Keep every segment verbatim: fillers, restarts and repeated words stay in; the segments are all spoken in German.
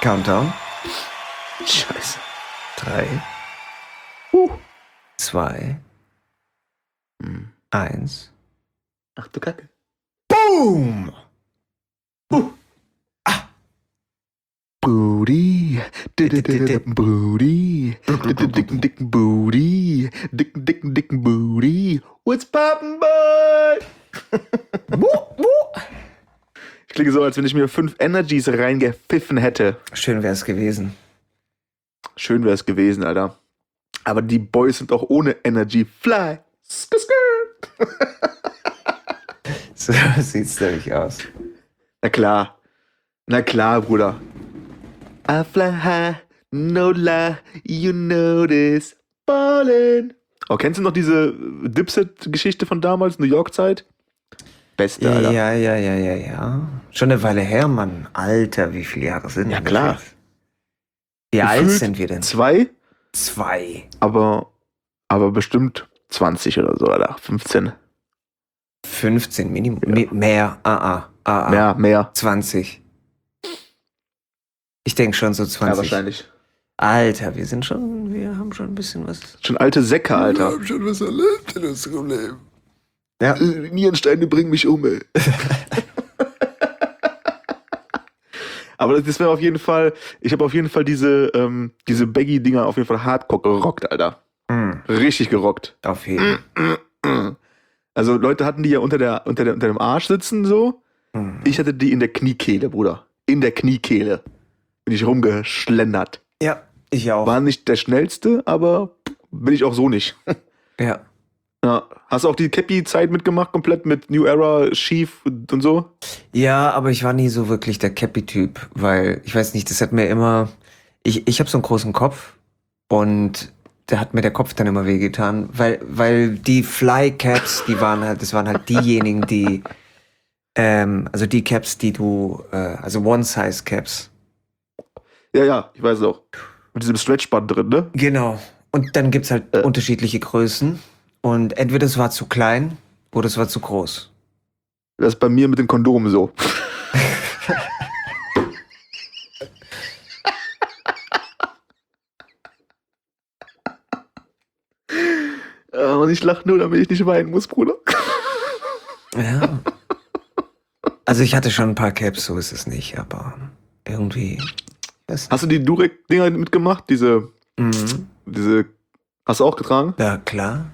Countdown. Scheiße. Drei. Uh. Zwei. Hm. Eins. Ach du Kacke. Boom! Uh. Ah. Booty. Booty. Dicken, dicken Booty. Dicken, dicken, dicken Booty. What's poppin', boy? Ich klinge so, als wenn ich mir fünf Energies reingepfiffen hätte. Schön wäre es gewesen. Schön wäre es gewesen, Alter. Aber die Boys sind auch ohne Energy. Fly. Skr, skr. So sieht's nämlich aus. Na klar. Na klar, Bruder. I fly high, no lie, you know this. Ballin'. Oh, kennst du noch diese Dipset-Geschichte von damals, New York-Zeit? Beste, Alter. Ja, ja, ja, ja, ja. Schon eine Weile her, Mann. Alter, wie viele Jahre sind Ja, das klar. jetzt? Wie alt Gefühlt sind wir denn? Zwei, Zwei. aber, aber bestimmt zwanzig oder so, Alter. fünfzehn. fünfzehn Minimum. Me- Mehr. Ah, ah. Ah, ah. Mehr, mehr. zwanzig. Ich denke schon so Ja, zwanzig. wahrscheinlich. Alter, wir sind schon, wir haben schon ein bisschen was. Schon alte Säcke, Alter. Wir haben schon was erlebt in unserem Leben. Ja. Äh, Nierensteine bringen mich um, ey. Aber das wäre auf jeden Fall, ich habe auf jeden Fall diese, ähm, diese Baggy-Dinger auf jeden Fall hardcore gerockt, Alter. Mm, Richtig gerockt. auf jeden. Also Leute hatten die ja unter, der, unter, der, unter dem Arsch sitzen, so. Mm. Ich hatte die in der Kniekehle, Bruder. In der Kniekehle. Bin ich rumgeschlendert. Ja, ich auch. War nicht der schnellste, aber bin ich auch so nicht. Ja. Ja. Hast du auch die Cappy-Zeit mitgemacht, komplett mit New Era, schief und so? Ja, aber ich war nie so wirklich der Cappy-Typ, weil, ich weiß nicht, das hat mir immer, ich, ich habe so einen großen Kopf und da hat mir der Kopf dann immer wehgetan, weil, weil die Fly-Caps, die waren halt, das waren halt diejenigen, die, ähm, also die Caps, die du, äh, also One-Size-Caps. Ja, ja, ich weiß auch. Mit diesem Stretchband drin, ne? Genau. Und dann gibt's halt Äh. unterschiedliche Größen und entweder es war zu klein oder es war zu groß. Das ist bei mir mit den Kondomen so. Und ich lache nur, damit ich nicht weinen muss, Bruder. Ja. Also ich hatte schon ein paar Caps, so ist es nicht, aber irgendwie. Das Hast du die Durek-Dinger mitgemacht? Diese, mhm. diese, hast du auch getragen? Ja, klar.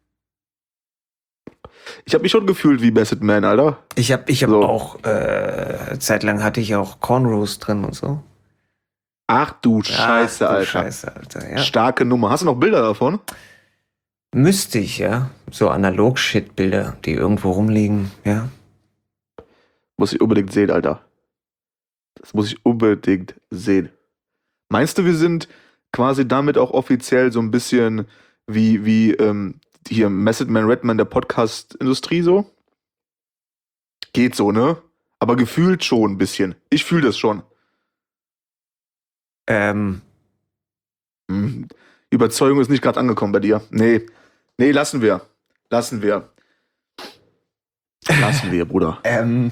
Ich habe mich schon gefühlt wie Basset Man, Alter. Ich hab, ich hab So. auch, äh, zeitlang hatte ich auch Cornrows drin und so. Ach du Scheiße, Ach, du Alter. Scheiße, Alter, ja. Starke Nummer. Hast du noch Bilder davon? Müsste ich, ja. So Analog-Shit-Bilder, die irgendwo rumliegen, ja. Muss ich unbedingt sehen, Alter. Das muss ich unbedingt sehen. Meinst du, wir sind quasi damit auch offiziell so ein bisschen wie, wie ähm, hier Method Man, Redman der Podcast-Industrie so? Geht so, ne? Aber gefühlt schon ein bisschen. Ich fühle das schon. Ähm, Hm. Überzeugung ist nicht gerade angekommen bei dir. Nee. Nee, lassen wir. Lassen wir. Lassen wir, Bruder. ähm,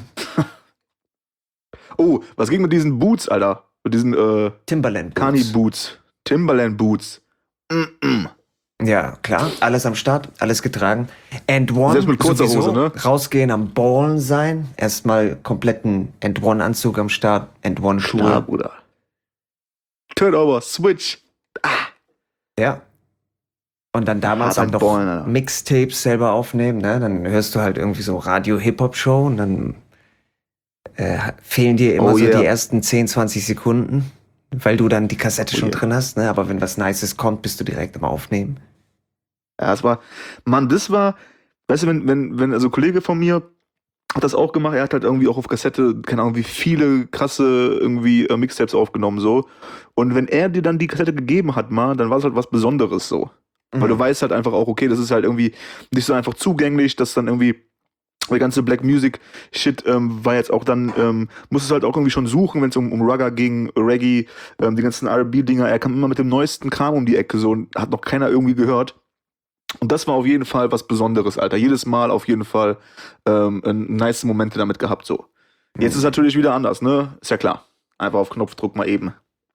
Oh, was ging mit diesen Boots, Alter? Mit diesen äh, Timberland. Kani Boots. Boots. Timberland Boots. Mm-mm. Ja, klar. Alles am Start, alles getragen. And One. Selbst mit kurzer sowieso, Hose, ne? Rausgehen, am Ballen sein. Erstmal kompletten And One Anzug am Start. And One Klar, Schuhe. Bruder. Turnover, Switch. Ja. Und dann damals Hart halt am noch Ballen, Alter. Mixtapes selber aufnehmen, ne? Dann hörst du halt irgendwie so Radio-Hip-Hop-Show und dann äh, fehlen dir immer Oh so yeah. die ersten zehn, zwanzig Sekunden, weil du dann die Kassette Oh schon yeah. drin hast, ne? Aber wenn was Nices kommt, bist du direkt am Aufnehmen. Ja, das war, Mann, das war, weißt du, wenn, wenn, wenn, also ein Kollege von mir hat das auch gemacht, er hat halt irgendwie auch auf Kassette, keine Ahnung, wie viele krasse irgendwie äh, Mixtapes aufgenommen, so. Und wenn er dir dann die Kassette gegeben hat, mal, dann war es halt was Besonderes, so. Weil du weißt halt einfach auch, okay, das ist halt irgendwie nicht so einfach zugänglich, dass dann irgendwie der ganze Black Music Shit ähm, war jetzt auch dann, ähm, musstest halt auch irgendwie schon suchen, wenn es um, um Rugger ging, Reggae, ähm, die ganzen R and B-Dinger, er kam immer mit dem neuesten Kram um die Ecke, so, und hat noch keiner irgendwie gehört. Und das war auf jeden Fall was Besonderes, Alter. Jedes Mal auf jeden Fall ähm, nice Momente damit gehabt, so. Jetzt ist natürlich wieder anders, ne? Ist ja klar. Einfach auf Knopfdruck mal eben.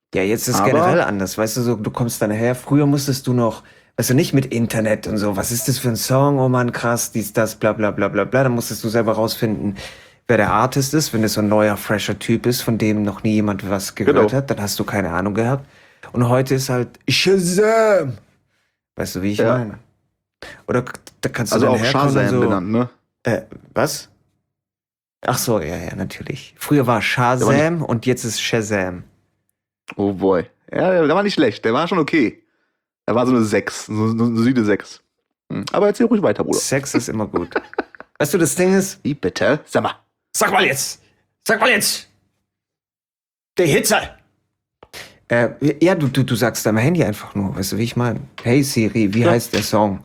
Ja, jetzt ist es Aber- generell anders, weißt du, so, du kommst dann her, früher musstest du noch, weißt du, nicht mit Internet und so, was ist das für ein Song, oh Mann, krass, dies, das, bla bla bla bla bla, dann musstest du selber rausfinden, wer der Artist ist, wenn es so ein neuer, fresher Typ ist, von dem noch nie jemand was gehört Genau. hat, dann hast du keine Ahnung gehabt. Und heute ist halt Shazam! Weißt du, wie ich Ja. meine? Oder k- da kannst du Also dann auch herkommen und Shazam so, genannt, ne? äh, was? Ach so, ja, ja, natürlich. Früher war war Shazam und jetzt ist Shazam. Oh boy. Ja, der war nicht schlecht, der war schon okay. Der war so eine sechs, so so eine solide sechs. Hm. Aber erzähl ruhig weiter, Bruder. Sex ist immer gut. Weißt du, das Ding ist, Wie bitte? Sag mal. sag mal jetzt! Sag mal jetzt! Der Hitze! Äh, ja, du, du, du sagst deinem Handy einfach nur, weißt du, wie ich meine? Hey Siri, wie Ja. heißt der Song?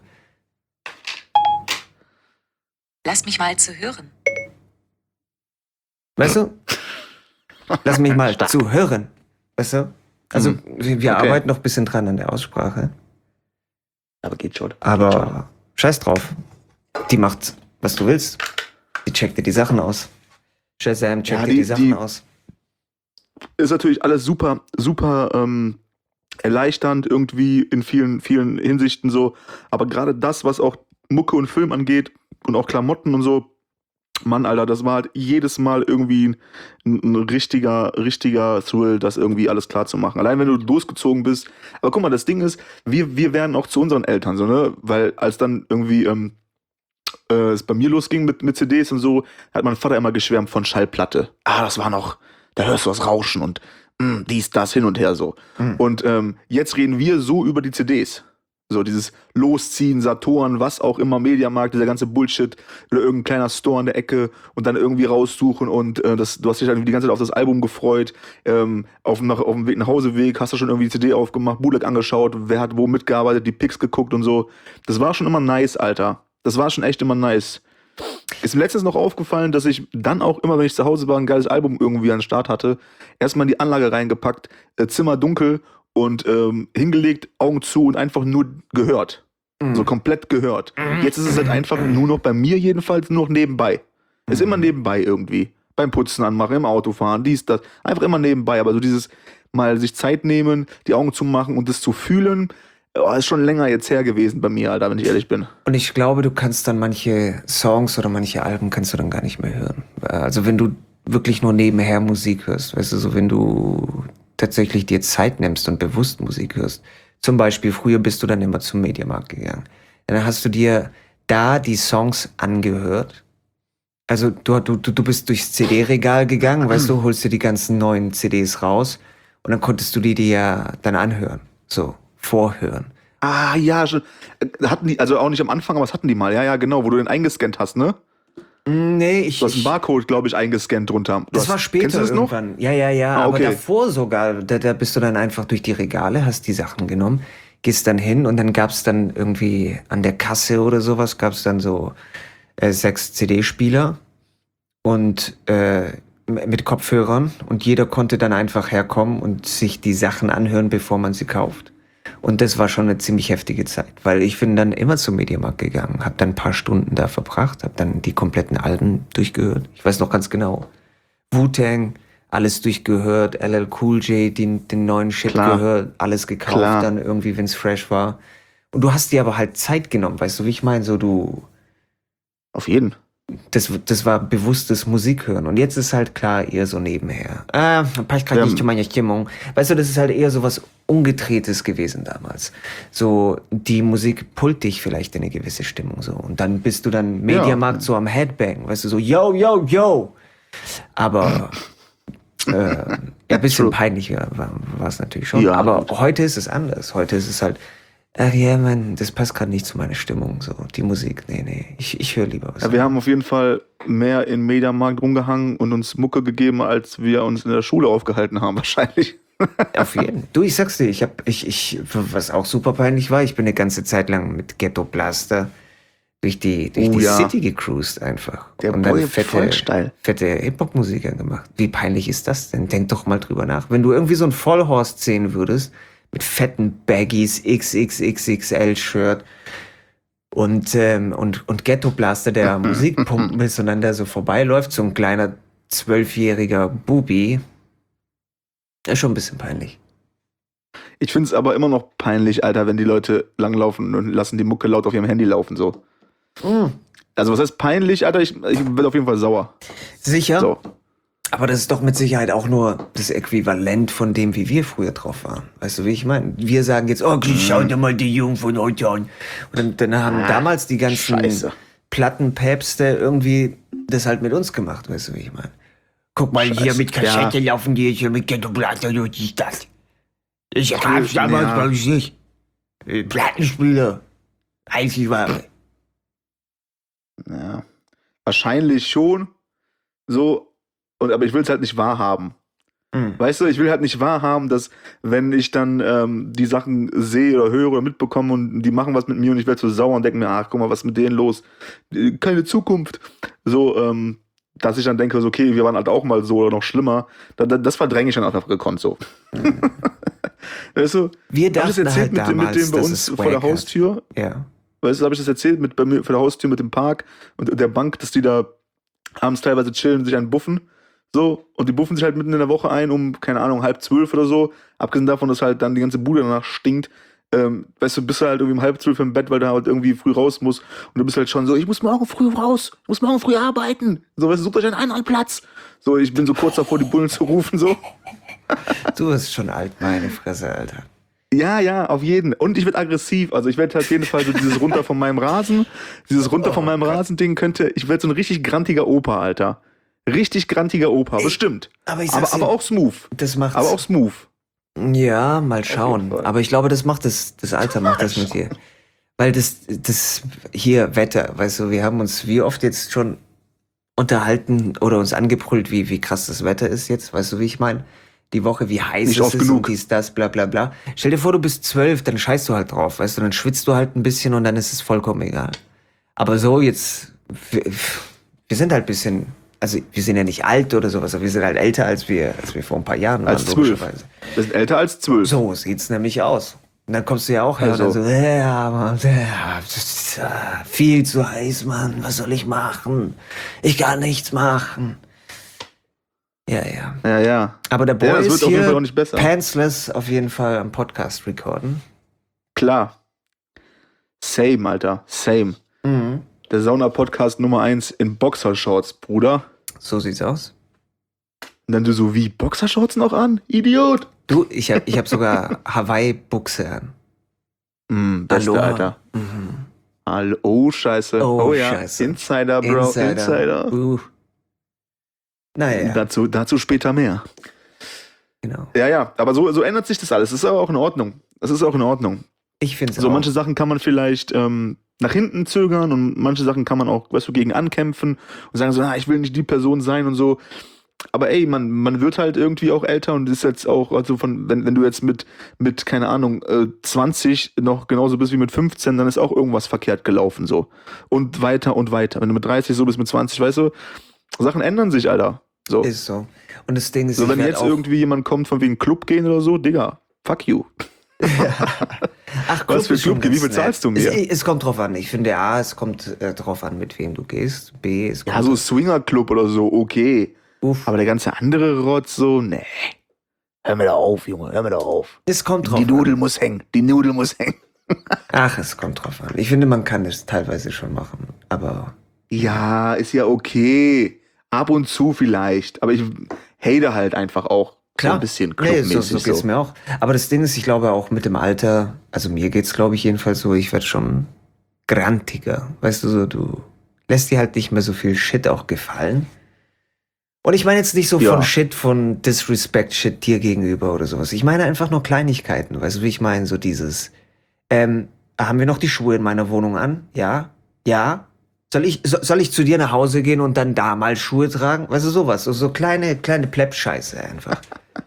Lass mich mal zu hören. Weißt du? Lass mich mal zu hören. Weißt du? Also, Mhm. wir, wir Okay. arbeiten noch ein bisschen dran an der Aussprache. Aber geht schon. Aber scheiß drauf. Die macht, was du willst. Die checkt dir die Sachen aus. Shazam checkt Ja, dir die- die Sachen die- aus. Ist natürlich alles super, super ähm, erleichternd irgendwie in vielen, vielen Hinsichten so. Aber gerade das, was auch Mucke und Film angeht und auch Klamotten und so, Mann, Alter, das war halt jedes Mal irgendwie ein, ein richtiger, richtiger Thrill, das irgendwie alles klar zu machen. Allein wenn du losgezogen bist. Aber guck mal, das Ding ist, wir, wir werden auch zu unseren Eltern, so, ne? Weil als dann irgendwie ähm, äh, es bei mir losging mit, mit C Ds und so, hat mein Vater immer geschwärmt von Schallplatte. Ah, das war noch, da hörst du das Rauschen und mh, dies, das, hin und her so. Mhm. Und ähm, jetzt reden wir so über die C Ds. So dieses Losziehen, Saturn, was auch immer, Mediamarkt, dieser ganze Bullshit oder irgendein kleiner Store an der Ecke und dann irgendwie raussuchen und äh, das, du hast dich dann die ganze Zeit auf das Album gefreut, ähm, auf, dem nach, auf dem Weg nach Hauseweg hast du schon irgendwie die C D aufgemacht, Bootleg angeschaut, wer hat wo mitgearbeitet, die Pics geguckt und so. Das war schon immer nice, Alter. Das war schon echt immer nice. Ist mir letztens noch aufgefallen, dass ich dann auch immer, wenn ich zu Hause war, ein geiles Album irgendwie an den Start hatte, erstmal in die Anlage reingepackt, äh, Zimmer dunkel und ähm, hingelegt, Augen zu und einfach nur gehört. Mhm. So komplett gehört. Jetzt ist es halt einfach nur noch bei mir jedenfalls nur noch nebenbei. Ist immer nebenbei irgendwie. Beim Putzen anmachen, im Autofahren, dies, das. Einfach immer nebenbei. Aber so dieses mal sich Zeit nehmen, die Augen zu machen und das zu fühlen, oh, ist schon länger jetzt her gewesen bei mir, Alter, wenn ich ehrlich bin. Und ich glaube, du kannst dann manche Songs oder manche Alben kannst du dann gar nicht mehr hören. Also wenn du wirklich nur nebenher Musik hörst, weißt du, so wenn du tatsächlich dir Zeit nimmst und bewusst Musik hörst. Zum Beispiel, früher bist du dann immer zum Mediamarkt gegangen. Dann hast du dir da die Songs angehört. Also du, du, du bist durchs C D-Regal gegangen, weißt du, holst dir die ganzen neuen C Ds raus und dann konntest du die dir ja dann anhören. So, vorhören. Ah, ja, schon. Äh, Hatten die, also auch nicht am Anfang, aber was hatten die mal? Ja, ja, genau, wo du den eingescannt hast, ne? Nee, ich... Du hast einen ich Barcode, glaube ich, eingescannt drunter. Du Das hast, war später Kennst du das noch? irgendwann. Ja, ja, ja. Ah, Aber okay. davor sogar, da, da bist du dann einfach durch die Regale, hast die Sachen genommen, gehst dann hin und dann gab's dann irgendwie an der Kasse oder sowas, gab's dann so äh, sechs C D-Spieler und äh, m- mit Kopfhörern und jeder konnte dann einfach herkommen und sich die Sachen anhören, bevor man sie kauft. Und das war schon eine ziemlich heftige Zeit, weil ich bin dann immer zum Mediamarkt gegangen, habe dann ein paar Stunden da verbracht, habe dann die kompletten Alben durchgehört. Ich weiß noch ganz genau. Wu-Tang, alles durchgehört, L L Cool J, den, den neuen Shit Klar. gehört, alles gekauft Klar. dann irgendwie, wenn's fresh war. Und du hast dir aber halt Zeit genommen, weißt du, wie ich meine? So du, Auf jeden. das, das war bewusstes Musik hören. Und jetzt ist halt klar eher so nebenher. Ah, passt gerade Ja. nicht zu meiner Stimmung. Weißt du, das ist halt eher so was Ungedrehtes gewesen damals. So, die Musik pullt dich vielleicht in eine gewisse Stimmung so. Und dann bist du dann Mediamarkt so am Headbang, weißt du, so yo, yo, yo. Aber äh, ja, ein bisschen True. peinlicher war war es natürlich schon. Ja, Aber gut. heute ist es anders. Heute ist es halt, ach ja, Mann, das passt gerade nicht zu meiner Stimmung. So, die Musik, nee, nee, ich, ich höre lieber was. Ja, wir haben auf jeden Fall mehr im Mediamarkt rumgehangen und uns Mucke gegeben, als wir uns in der Schule aufgehalten haben, wahrscheinlich. Auf jeden. Du, ich sag's dir, ich hab, ich, ich, was auch super peinlich war, ich bin eine ganze Zeit lang mit Ghetto Blaster durch die, durch Oh die ja. City gecruised einfach. Der und dann Boy fette, voll steil. fette Hip-Hop-Musik angemacht. Wie peinlich ist das denn? Denk doch mal drüber nach. Wenn du irgendwie so ein Vollhorst sehen würdest, mit fetten Baggies, X X X X L-Shirt und, ähm, und, und Ghetto Blaster, der Musik pumpen ist und dann da so vorbeiläuft, so ein kleiner zwölfjähriger Bubi, ist schon ein bisschen peinlich. Ich finde es aber immer noch peinlich, Alter, wenn die Leute langlaufen und lassen die Mucke laut auf ihrem Handy laufen, so. Mhm. Also was heißt peinlich, Alter? Ich, ich bin auf jeden Fall sauer. Sicher? So. Aber das ist doch mit Sicherheit auch nur das Äquivalent von dem, wie wir früher drauf waren. Weißt du, wie ich meine? Wir sagen jetzt, oh, schau dir mal die Jungen von heute an. Und dann, dann haben Ah, damals die ganzen Scheiße. Plattenpäpste irgendwie das halt mit uns gemacht, weißt du, wie ich meine? Guck mal, hier Scheiße. mit Kassette Ja. laufen die hier mit Ghetto-Platte, du siehst das. Ich hab's damals, Ja. glaube ich, nicht. Äh, Plattenspieler. Einzig wahre. Ja. Wahrscheinlich schon. So. Und, aber ich will es halt nicht wahrhaben. Mhm. Weißt du, ich will halt nicht wahrhaben, dass wenn ich dann ähm, die Sachen sehe oder höre oder mitbekomme und die machen was mit mir und ich werde so sauer und denke mir, ach, guck mal, was ist mit denen los? Äh, Keine Zukunft. So, ähm, dass ich dann denke, so, okay, wir waren halt auch mal so oder noch schlimmer. Da, da, das verdränge ich dann einfach gekonnt so. Mhm. Weißt du, Wir hab ich das dachten erzählt halt mit, dem- mit damals, dem bei dass uns es vor der Swag hat. Haustür? Ja. Weißt du, habe ich das erzählt mit bei mir vor der Haustür mit dem Park und der Bank, dass die da abends teilweise chillen, sich einen buffen. So, und die buffen sich halt mitten in der Woche ein, um, keine Ahnung, halb zwölf oder so. Abgesehen davon, dass halt dann die ganze Bude danach stinkt. Ähm, weißt du, bist du halt irgendwie um halb zwölf im Bett, weil du halt irgendwie früh raus musst. Und du bist halt schon so, ich muss morgen früh raus, ich muss morgen früh arbeiten. So, weißt du, sucht euch einen anderen Platz. So, ich bin so kurz davor, die Bullen zu rufen, so. Du bist schon alt, meine Fresse, Alter. Ja, ja, auf jeden. Und ich werde aggressiv. Also ich werde halt auf jeden Fall so dieses runter von meinem Rasen, dieses runter von meinem Rasen-Ding könnte, ich werde so ein richtig grantiger Opa, Alter. Richtig grantiger Opa, bestimmt. Aber ich Aber, sag's aber dir, auch smooth. das macht's. Aber auch smooth. Ja, mal schauen. Fall. Aber ich glaube, das macht das, das Alter macht das mit dir. Weil das, das hier Wetter, weißt du, wir haben uns wie oft jetzt schon unterhalten oder uns angebrüllt, wie, wie krass das Wetter ist jetzt, weißt du, wie ich meine? Die Woche, wie heiß Nicht es oft ist genug. und dies, das, bla bla bla. Stell dir vor, du bist zwölf, dann scheißt du halt drauf, weißt du, dann schwitzt du halt ein bisschen und dann ist es vollkommen egal. Aber so jetzt, wir, wir sind halt ein bisschen, also wir sind ja nicht alt oder sowas, aber wir sind halt älter, als wir, als wir vor ein paar Jahren waren, Als zwölf. logischerweise. Wir sind älter als zwölf. So sieht's nämlich aus. Und dann kommst du ja auch her Also. und dann so, ja, Mann, ja, das ist, äh, viel zu heiß, Mann, was soll ich machen? Ich kann nichts machen. Ja, ja. Ja, ja. Aber der Boy Ja, es wird ist auf jeden Fall hier auch nicht besser. pantsless auf jeden Fall am Podcast recorden. Klar. Same, Alter. Same. Mhm. Der Sauna-Podcast Nummer eins in Boxershorts, Bruder. So sieht's aus. Und dann du so, wie, Boxershorts noch an? Idiot! Du, ich hab, ich hab sogar Hawaii-Buchse an. Mm, beste, Aloha. Alter. Mhm. Hallo, oh, scheiße. Oh, ja. scheiße. Insider, Bro. Insider. Uh. Naja, Dazu, dazu später mehr. genau. Ja, ja, aber so, so ändert sich das alles. Das ist aber auch in Ordnung. Das ist auch in Ordnung. Ich find's So auch. manche Sachen kann man vielleicht ähm, nach hinten zögern und manche Sachen kann man auch, weißt du, gegen ankämpfen und sagen so, na, ich will nicht die Person sein und so. Aber ey, man, man wird halt irgendwie auch älter und ist jetzt auch, also von, wenn, wenn du jetzt mit, mit, keine Ahnung, äh, zwanzig noch genauso bist wie mit fünfzehn, dann ist auch irgendwas verkehrt gelaufen, so. Und weiter und weiter. Wenn du mit dreißig so bist, mit zwanzig, weißt du, Sachen ändern sich, Alter. So. Ist so. Und das Ding ist, So, ich wenn werd jetzt auch, irgendwie jemand kommt von wegen Club gehen oder so, Digga, fuck you. Ach, Was für ist schon Club, wie ganz viel zahlst du mir? Es, es kommt drauf an. Ich finde, A, es kommt äh, drauf an, mit wem du gehst. B, es kommt Ja, so Swinger-Club oder so, okay. Uff. Aber der ganze andere Rotz so, nee. Hör mir da auf, Junge, hör mir da auf. Es kommt drauf Die Nudel an. muss hängen, die Nudel muss hängen. Ach, es kommt drauf an. Ich finde, man kann es teilweise schon machen. Aber Ja, ist ja okay. Ab und zu vielleicht. Aber ich hate halt einfach auch so ein bisschen nee, clubmäßig. so, so geht's so. mir auch. Aber das Ding ist, ich glaube auch mit dem Alter, also mir geht's, glaube ich, jedenfalls so, ich werde schon grantiger. Weißt du, so, du lässt dir halt nicht mehr so viel Shit auch gefallen. Und ich meine jetzt nicht so Ja. von Shit, von Disrespect-Shit dir gegenüber oder sowas. Ich meine einfach nur Kleinigkeiten. Weißt du, wie ich meine? So dieses, ähm, haben wir noch die Schuhe in meiner Wohnung an? Ja? Ja? Soll ich, so, soll ich zu dir nach Hause gehen und dann da mal Schuhe tragen? Weißt du, sowas. So, so kleine, kleine Pleb-Scheiße einfach.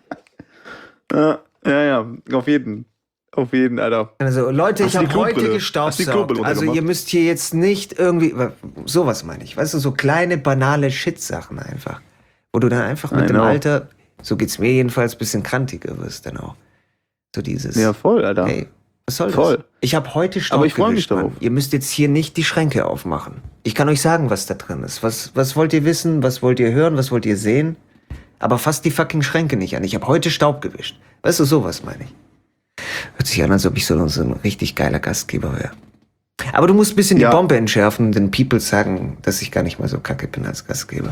Ja, ja, ja, auf jeden. Auf jeden, Alter. Also Leute, Hast ich du die habe heute Klobrille? Hast du die gestaubsaugt. Klobrille Also runtergemacht? ihr müsst hier jetzt nicht irgendwie, sowas meine ich. Weißt du, so kleine, banale Shit-Sachen einfach. Wo du dann einfach mit I dem know. Alter, so geht's mir jedenfalls, ein bisschen krantiger wirst dann auch. So dieses, Ja, voll, Alter. hey, was soll Voll. das? Ich habe heute Staub Aber ich freu mich gewischt, Mann. darauf. Ihr müsst jetzt hier nicht die Schränke aufmachen. Ich kann euch sagen, was da drin ist. Was, was wollt ihr wissen? Was wollt ihr hören? Was wollt ihr sehen? Aber fasst die fucking Schränke nicht an. Ich habe heute Staub gewischt. Weißt du, sowas meine ich. Hört sich an, als ob ich so, so ein richtig geiler Gastgeber wäre. Aber du musst ein bisschen Ja. die Bombe entschärfen, denn People sagen, dass ich gar nicht mal so kacke bin als Gastgeber.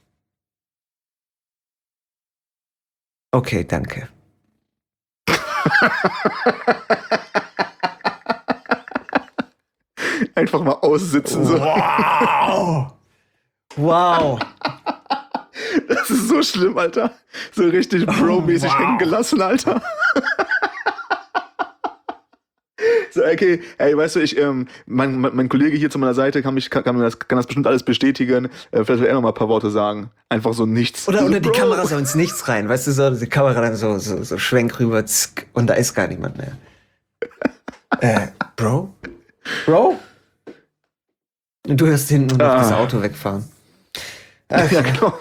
Okay, danke. Einfach mal aussitzen. So. Wow! Wow! Das ist so schlimm, Alter. So richtig Bro-mäßig wow. hängen gelassen, Alter. So, okay, ey, weißt du, ich, ähm, mein, mein, mein Kollege hier zu meiner Seite kann, mich, kann, kann, das, kann das bestimmt alles bestätigen. Äh, vielleicht will er noch mal ein paar Worte sagen. Einfach so nichts. Oder, so, oder die Bro. Kamera so ins Nichts rein, weißt du, so die Kamera dann so, so, so schwenk rüber zck, und da ist gar niemand mehr. äh, Bro? Bro? Und du hörst hinten nur noch Ah. das Auto wegfahren. Ach, Ja, genau.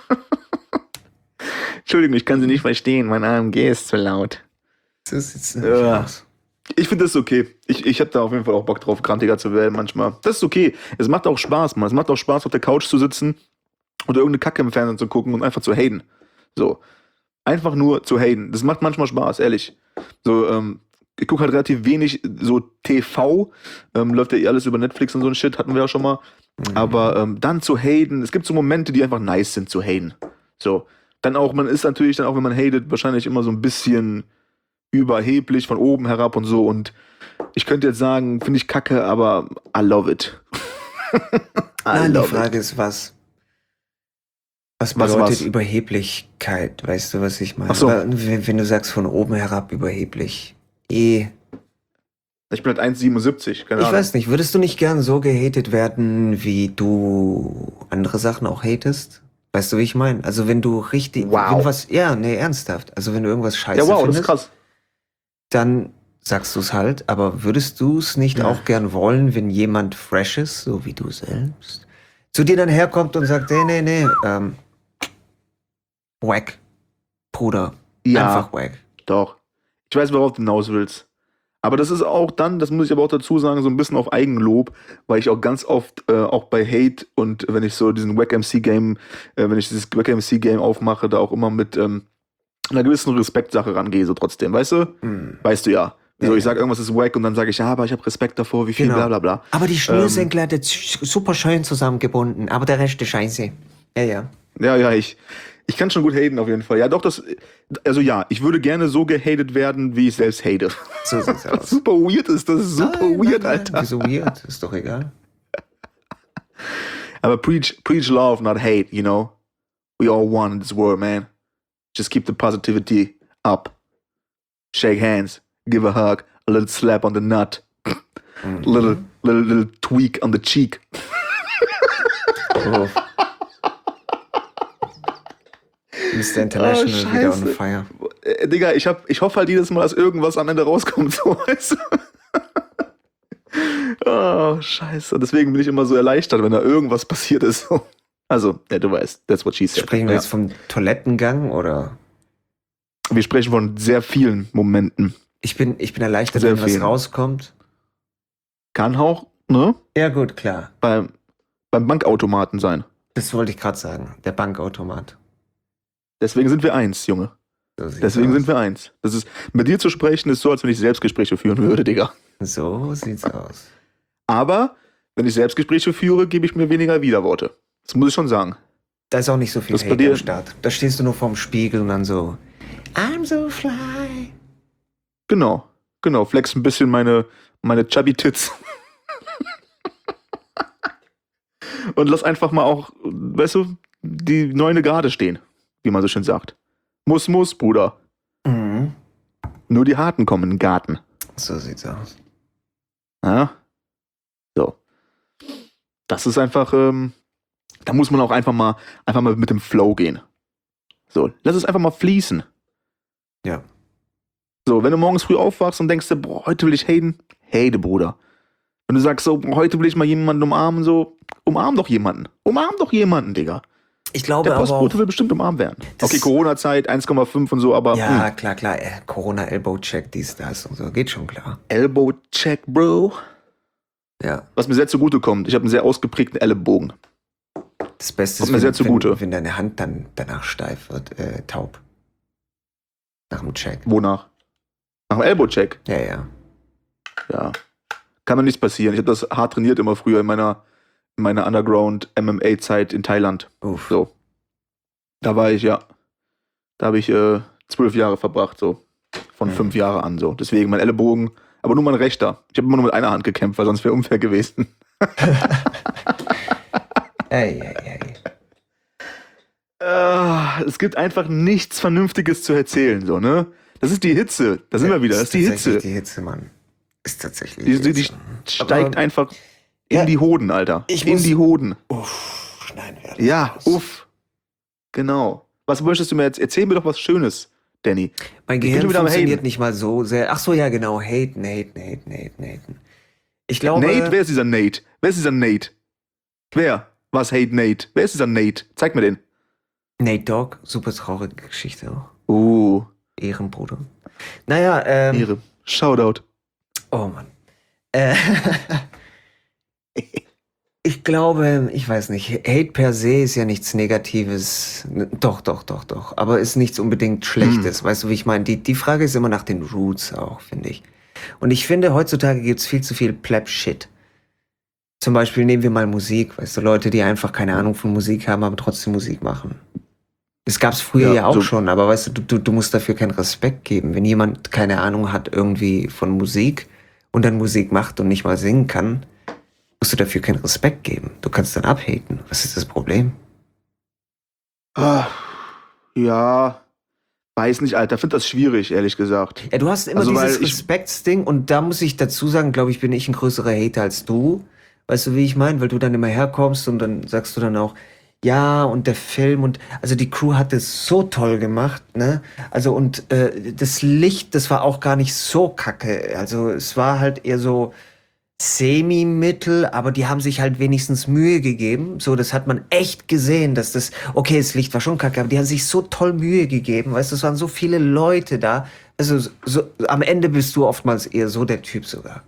Entschuldigung, ich kann Sie nicht verstehen. Mein A M G ist zu laut. so sieht's nämlich Ja. aus. Ich finde das okay. Ich, ich habe da auf jeden Fall auch Bock drauf, grantiger zu werden manchmal. Das ist okay. Es macht auch Spaß, man. Es macht auch Spaß, auf der Couch zu sitzen oder irgendeine Kacke im Fernsehen zu gucken und einfach zu haten. So. Einfach nur zu haten. Das macht manchmal Spaß, ehrlich. So, ähm, ich gucke halt relativ wenig so T V. Ähm, läuft ja eh alles über Netflix und so ein Shit, hatten wir ja schon mal. Mhm. Aber ähm, dann zu haten, es gibt so Momente, die einfach nice sind zu haten. So. Dann auch, man ist natürlich dann auch, wenn man hatet, wahrscheinlich immer so ein bisschen überheblich von oben herab und so. Und ich könnte jetzt sagen, finde ich kacke, aber I love it. I Nein, die love Frage ist, was? Was Was, bedeutet was? Überheblichkeit? Weißt du, was ich meine? Ach so. Oder Wenn, wenn du sagst, von oben herab überheblich. Eh. Ich bin halt eins Komma siebenundsiebzig, keine Ich Ahnung. weiß nicht, würdest du nicht gern so gehatet werden, wie du andere Sachen auch hatest? Weißt du, wie ich meine? Also wenn du richtig, Wow. wenn du was, ja, nee, ernsthaft. Also wenn du irgendwas scheiße Ja, wow, das findest, ist krass. dann sagst du es halt, aber würdest du es nicht Ja. auch gern wollen, wenn jemand fresh ist, so wie du selbst, zu dir dann herkommt und sagt, nee, nee, nee, ähm, wack, Bruder, Ja. einfach wack. Doch. Ich weiß, worauf du hinaus willst. Aber das ist auch dann, das muss ich aber auch dazu sagen, so ein bisschen auf Eigenlob, weil ich auch ganz oft, äh, auch bei Hate und wenn ich so diesen Wack M C Game, äh, wenn ich dieses Wack M C Game aufmache, da auch immer mit ähm, einer gewissen Respektsache rangehe, so trotzdem, weißt du? Hm. Weißt du ja. Ja, So, ich ja. sag irgendwas ist wack und dann sage ich, ja, aber ich habe Respekt davor, wie viel, Genau. bla bla bla. Aber die Schnürsenkel hat jetzt super schön zusammengebunden, aber der Rest ist scheiße. Ja, ja. Ja, ja, ich, ich kann schon gut haten auf jeden Fall. Ja, doch, das, also ja, ich würde gerne so gehatet werden, wie ich selbst hate. So sieht's Was aus. super weird ist, das ist super Nein, weird, nein, nein. Alter. Wieso weird? Ist doch egal. Aber preach, preach love, not hate, you know? We all one in this world, man. Just keep the positivity up. Shake hands, give a hug, a little slap on the nut, Mhm. little, little, little tweak on the cheek. Oh. Mister International Oh, wieder on Scheiße. fire. Äh, Digga, ich, hab, ich hoffe halt jedes Mal, dass irgendwas am Ende rauskommt, so, weißt du? Oh, scheiße. Deswegen bin ich immer so erleichtert, wenn da irgendwas passiert ist. Also, ja, du weißt, that's what she said. Sprechen wir Ja. jetzt vom Toilettengang oder? Wir sprechen von sehr vielen Momenten. Ich bin, ich bin erleichtert, Sehr wenn was viel. rauskommt. Kann auch, ne? Ja gut, klar. Beim, beim Bankautomaten sein. Das wollte ich gerade sagen. Der Bankautomat. Deswegen sind wir eins, Junge. So sieht's Deswegen aus. sind wir eins. Das ist, mit dir zu sprechen ist so, als wenn ich Selbstgespräche führen würde, Digga. So sieht's aus. Aber, wenn ich Selbstgespräche führe, gebe ich mir weniger Widerworte. Das muss ich schon sagen. Da ist auch nicht so viel Das bei Hate dir- am Start. Da stehst du nur vorm Spiegel und dann so, I'm so fly. Genau. Genau. Flex ein bisschen meine, meine chubby Tits. Und lass einfach mal auch, weißt du, die Neune gerade stehen, wie man so schön sagt. Muss, muss, Bruder. Mhm. Nur die Harten kommen in den Garten. So sieht's aus. Ja? So. Das ist einfach, ähm, da muss man auch einfach mal, einfach mal mit dem Flow gehen. So, lass es einfach mal fließen. Ja. So, wenn du morgens früh aufwachst und denkst, dir, boah, heute will ich haten, hate, Bruder. Wenn du sagst, so, boah, heute will ich mal jemanden umarmen, so, umarm doch jemanden. Umarm doch jemanden, Digga. Ich glaube Der aber auch, Postbote will bestimmt umarmt werden. Das- Okay, Corona-Zeit, eins Komma fünf und so, aber ja, hm. klar, klar. Äh, Corona-Elbow-Check, dies, das und so. Geht schon klar. Elbow-Check, Bro. Ja. Was mir sehr zugute kommt, ich habe einen sehr ausgeprägten Ellenbogen. Das Beste Kommt ist, mir wenn, sehr zugute. wenn, wenn deine Hand dann danach steif wird, äh, taub. Nach dem Check. Wonach? Nach dem Elbow-Check? Ja, ja. Ja. Kann mir nichts passieren. Ich habe das hart trainiert immer früher in meiner, in meiner Underground-M M A-Zeit in Thailand. Uff. So. Da war ich, ja. Da habe ich äh, zwölf Jahre verbracht, so. Von Mhm. fünf Jahren an, so. Deswegen mein Ellenbogen, aber nur mein rechter. Ich habe immer nur mit einer Hand gekämpft, weil sonst wäre unfair gewesen. Ey, ey, ey. Äh, es gibt einfach nichts Vernünftiges zu erzählen, so, ne? Das ist die Hitze. Da sind wir wieder. Das ist die tatsächlich Hitze. Die Hitze, Mann. Ist tatsächlich Die, die, die Hitze. steigt Aber- einfach in Ja, die Hoden, Alter. ich in muss- die Hoden. Uff, schneiden wir das Ja, raus. uff. Genau. Was möchtest du mir jetzt? Erzähl mir doch was Schönes, Danny. Mein Ich bin Gehirn schon wieder am funktioniert Haten. nicht mal so sehr. Ach so, ja, genau. Haten, haten, haten, haten, haten. Ich glaube. Nate? Wer ist dieser Nate? Wer ist dieser Nate? Wer? Was hate Nate? Wer ist dieser Nate? Zeig mir den. Nate Dogg, super traurige Geschichte auch. Uh, Ehrenbruder. Naja, ähm. Ehre. Shoutout. Oh Mann. Äh, ich glaube, ich weiß nicht, Hate per se ist ja nichts Negatives. Doch, doch, doch, doch. Aber ist nichts unbedingt Schlechtes. Weißt du, wie ich meine? Die, die Frage ist immer nach den Roots auch, finde ich. Und ich finde, heutzutage gibt es viel zu viel Pleb-Shit. Zum Beispiel nehmen wir mal Musik, weißt du, Leute, die einfach keine Ahnung von Musik haben, aber trotzdem Musik machen. Das gab's früher Ja, ja, auch so- schon, aber weißt du, du, du, du musst dafür keinen Respekt geben. Wenn jemand keine Ahnung hat irgendwie von Musik und dann Musik macht und nicht mal singen kann, musst du dafür keinen Respekt geben. Du kannst dann abhaten. Was ist das Problem? Ah, ja. Weiß nicht, Alter. Find das schwierig, ehrlich gesagt. Ja, du hast immer Also, dieses weil ich- Respektsding und da muss ich dazu sagen, glaube ich, bin ich ein größerer Hater als du. Weißt du, wie ich meine? Weil du dann immer herkommst und dann sagst du dann auch, ja, und der Film und also die Crew hat es so toll gemacht, ne? Also und äh, das Licht, das war auch gar nicht so kacke. Also es war halt eher so semi-mittel, aber die haben sich halt wenigstens Mühe gegeben. So, das hat man echt gesehen, dass das, okay, das Licht war schon kacke, aber die haben sich so toll Mühe gegeben. Weißt du, es waren so viele Leute da. Also so, so, am Ende bist du oftmals eher so der Typ sogar,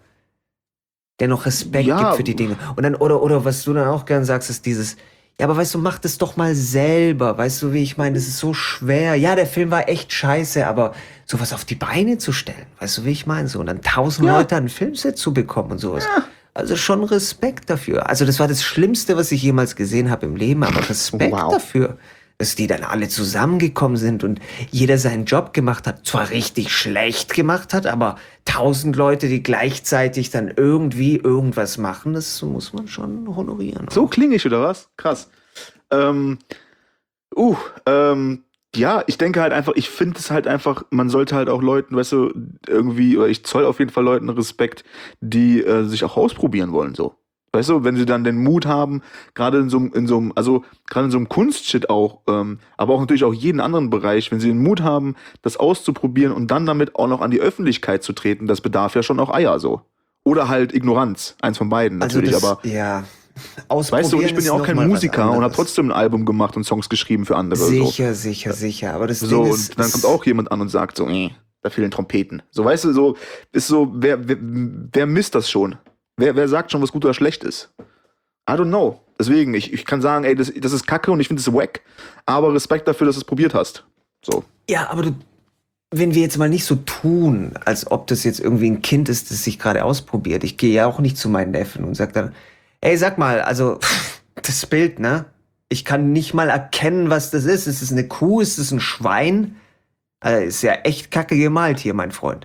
der noch Respekt Ja. gibt für die Dinge. Und dann, oder, oder was du dann auch gern sagst, ist dieses, ja, aber weißt du, mach das doch mal selber. Weißt du, wie ich meine? Das ist so schwer. Ja, der Film war echt scheiße, aber sowas auf die Beine zu stellen, weißt du, wie ich meine? So, und dann tausend Ja. Leute an ein Filmset zu bekommen und sowas. Also schon Respekt dafür. Also das war das Schlimmste, was ich jemals gesehen habe im Leben, aber Respekt Wow. dafür, dass die dann alle zusammengekommen sind und jeder seinen Job gemacht hat. Zwar richtig schlecht gemacht hat, aber tausend Leute, die gleichzeitig dann irgendwie irgendwas machen, das muss man schon honorieren. So klinge ich, oder was? Krass. Ähm, uh, ähm, ja, ich denke halt einfach, ich finde es halt einfach, man sollte halt auch Leuten, weißt du, irgendwie, oder ich zoll auf jeden Fall Leuten Respekt, die äh, sich auch ausprobieren wollen, so. Weißt du, wenn sie dann den Mut haben, gerade in so einem, in so einem, also gerade in so einem Kunstshit auch, ähm, aber auch natürlich auch jeden anderen Bereich, wenn sie den Mut haben, das auszuprobieren und dann damit auch noch an die Öffentlichkeit zu treten, das bedarf ja schon auch Eier, so. Oder halt Ignoranz, eins von beiden natürlich, also das, aber ja. weißt du, Ausprobieren ich bin ist ja auch noch kein mal was Musiker und habe anderes. trotzdem ein Album gemacht und Songs geschrieben für andere. Sicher, sicher, sicher. Aber das So, so Ding und ist, dann ist- kommt auch jemand an und sagt so, äh, da fehlen Trompeten. So, weißt du, so ist so, wer, wer, wer misst das schon? Wer, wer sagt schon, was gut oder schlecht ist? I don't know. Deswegen, ich, ich kann sagen, ey, das, das ist kacke und ich finde es wack, aber Respekt dafür, dass du es probiert hast. So. Ja, aber du, wenn wir jetzt mal nicht so tun, als ob das jetzt irgendwie ein Kind ist, das sich gerade ausprobiert. Ich gehe ja auch nicht zu meinen Neffen und sag dann, ey, sag mal, also das Bild, ne? Ich kann nicht mal erkennen, was das ist. Ist es eine Kuh? Ist es ein Schwein? Also, ist ja echt kacke gemalt hier, mein Freund.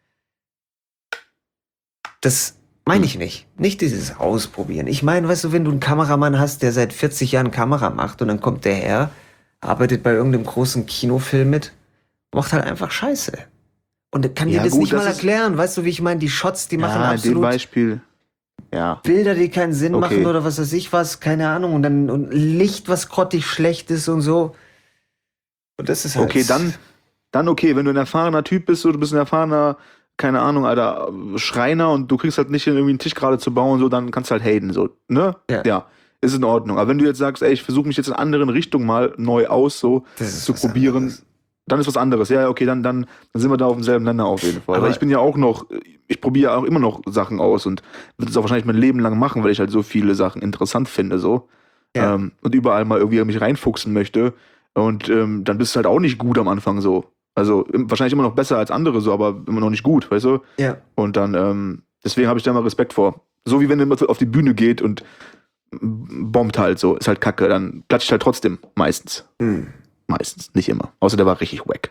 Das meine ich nicht. Nicht dieses Ausprobieren. Ich meine, weißt du, wenn du einen Kameramann hast, der seit vierzig Jahren Kamera macht und dann kommt der her, arbeitet bei irgendeinem großen Kinofilm mit, macht halt einfach Scheiße. Und er kann Ja, dir das gut, nicht das mal ist- erklären. Weißt du, wie ich meine? Die Shots, die machen Ja, in dem absolut Beispiel. Ja. Bilder, die keinen Sinn Okay. machen oder was weiß ich was, keine Ahnung. Und dann und Licht, was grottig schlecht ist und so. Und das ist halt... Okay, dann, dann okay, wenn du ein erfahrener Typ bist, so, du bist ein erfahrener, keine Ahnung, Alter, Schreiner und du kriegst halt nicht hin, irgendwie einen Tisch gerade zu bauen, so, dann kannst du halt haten, so, ne? Ja. Ja, ist in Ordnung. Aber wenn du jetzt sagst, ey, ich versuche mich jetzt in anderen Richtungen mal neu aus, so, Das ist zu was probieren, anderes. dann ist was anderes. Ja, okay, dann, dann, dann sind wir da auf demselben Länder auf jeden Fall. Aber- Aber ich bin ja auch noch, ich probiere auch immer noch Sachen aus und würde es auch wahrscheinlich mein Leben lang machen, weil ich halt so viele Sachen interessant finde, so. Ja. Ähm, und überall mal irgendwie mich reinfuchsen möchte. Und ähm, dann bist du halt auch nicht gut am Anfang so. Also im, wahrscheinlich immer noch besser als andere so, aber immer noch nicht gut, weißt du? Ja. Und dann, ähm, deswegen habe ich da mal Respekt vor. So wie wenn jemand auf die Bühne geht und bombt halt so, ist halt kacke, dann klatscht halt trotzdem, meistens. Hm. Meistens, nicht immer. Außer der war richtig wack.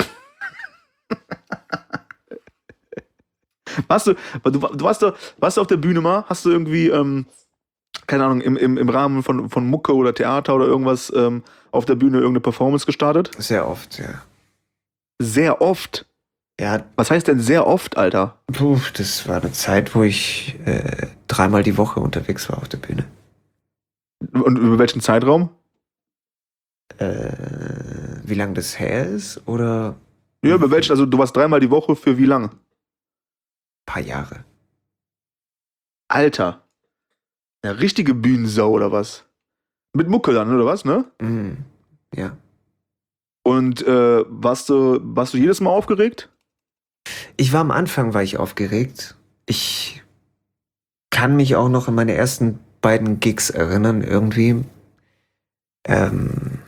Warst du, du, du warst, du, warst du auf der Bühne mal? Hast du irgendwie, ähm, keine Ahnung, im, im, im Rahmen von, von Mucke oder Theater oder irgendwas ähm, auf der Bühne irgendeine Performance gestartet? Sehr oft, ja. Sehr oft? Ja, Was heißt denn sehr oft, Alter? puh, das war eine Zeit, wo ich äh, dreimal die Woche unterwegs war auf der Bühne. Und über welchen Zeitraum? Äh, wie lange das her ist? Oder Ja, über welchen, also du warst dreimal die Woche für wie lange? paar Jahre. Alter. Eine richtige Bühnensau oder was? Mit Mucke dann, oder was, ne? Mhm. Ja. Und äh, warst du, warst du jedes Mal aufgeregt? Ich war am Anfang, war ich aufgeregt. Ich kann mich auch noch an meine ersten beiden Gigs erinnern, irgendwie. Ähm,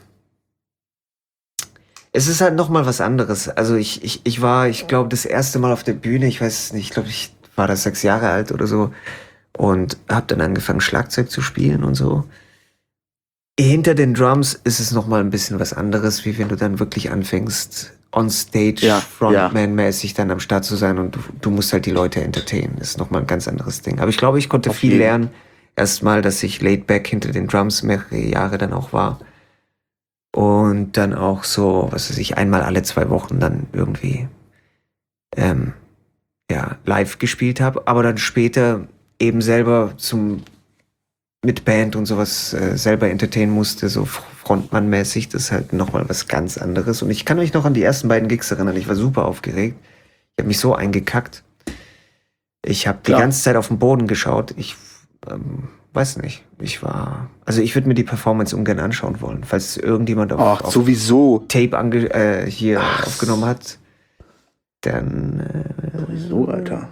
es ist halt nochmal was anderes. Also ich, ich, ich war, ich glaube, das erste Mal auf der Bühne, ich weiß es nicht, ich glaube, ich war da sechs Jahre alt oder so und habe dann angefangen, Schlagzeug zu spielen und so. Hinter den Drums ist es nochmal ein bisschen was anderes, wie wenn du dann wirklich anfängst, on stage, Ja, Frontman-mäßig dann am Start zu sein und du, du musst halt die Leute entertainen. Das ist nochmal ein ganz anderes Ding. Aber ich glaube, ich konnte Auf viel jeden. lernen. Erstmal, dass ich laid back hinter den Drums mehrere Jahre dann auch war. Und dann auch so, was weiß ich, einmal alle zwei Wochen dann irgendwie ähm, ja, live gespielt habe. Aber dann später eben selber zum mit Band und sowas äh, selber entertainen musste, so Frontmann-mäßig, das ist halt nochmal was ganz anderes. Und ich kann mich noch an die ersten beiden Gigs erinnern, ich war super aufgeregt. Ich habe mich so eingekackt. Ich habe die Klar. ganze Zeit auf den Boden geschaut. Ich ähm, weiß nicht, ich war... Also ich würde mir die Performance ungern anschauen wollen, falls irgendjemand auf, Ach, auf sowieso. Tape ange äh, hier Ach. aufgenommen hat, dann... Äh, So, Alter.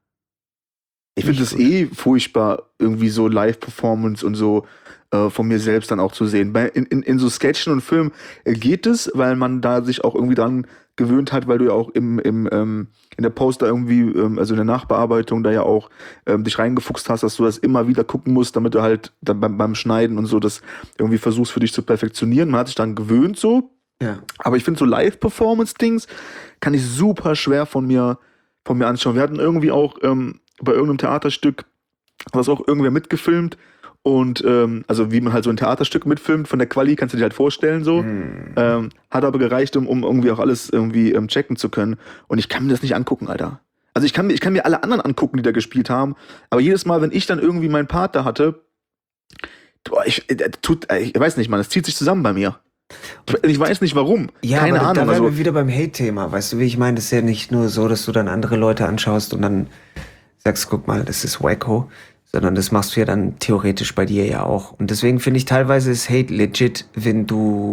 Ich finde es eh furchtbar, irgendwie so Live-Performance und so äh, von mir selbst dann auch zu sehen. Bei, in, in, in so Sketchen und Filmen äh, geht es, weil man da sich auch irgendwie dran gewöhnt hat, weil du ja auch im, im, ähm, in der Poster irgendwie, ähm, also in der Nachbearbeitung da ja auch ähm, dich reingefuchst hast, dass du das immer wieder gucken musst, damit du halt dann beim, beim Schneiden und so das irgendwie versuchst für dich zu perfektionieren. Man hat sich dann gewöhnt so. ja. Aber ich finde so Live-Performance-Dings kann ich super schwer von mir, von mir anschauen. Wir hatten irgendwie auch ähm, bei irgendeinem Theaterstück, was auch irgendwer mitgefilmt und ähm, also wie man halt so ein Theaterstück mitfilmt, von der Quali kannst du dir halt vorstellen so. Hm. Ähm, hat aber gereicht, um, um irgendwie auch alles irgendwie ähm, checken zu können. Und ich kann mir das nicht angucken, Alter. Also ich kann, mir- ich kann mir alle anderen angucken, die da gespielt haben, aber jedes Mal, wenn ich dann irgendwie meinen Part da hatte, boah, ich, äh, tut, äh, ich weiß nicht, man, es zieht sich zusammen bei mir. Ich, ich weiß nicht warum. Ja, Keine aber Ahnung. da wären Also, wir wieder beim Hate-Thema. Weißt du, wie ich meine? Das ist ja nicht nur so, dass du dann andere Leute anschaust und dann sagst, guck mal, das ist wacko, sondern das machst du ja dann theoretisch bei dir ja auch. Und deswegen finde ich teilweise ist Hate legit, wenn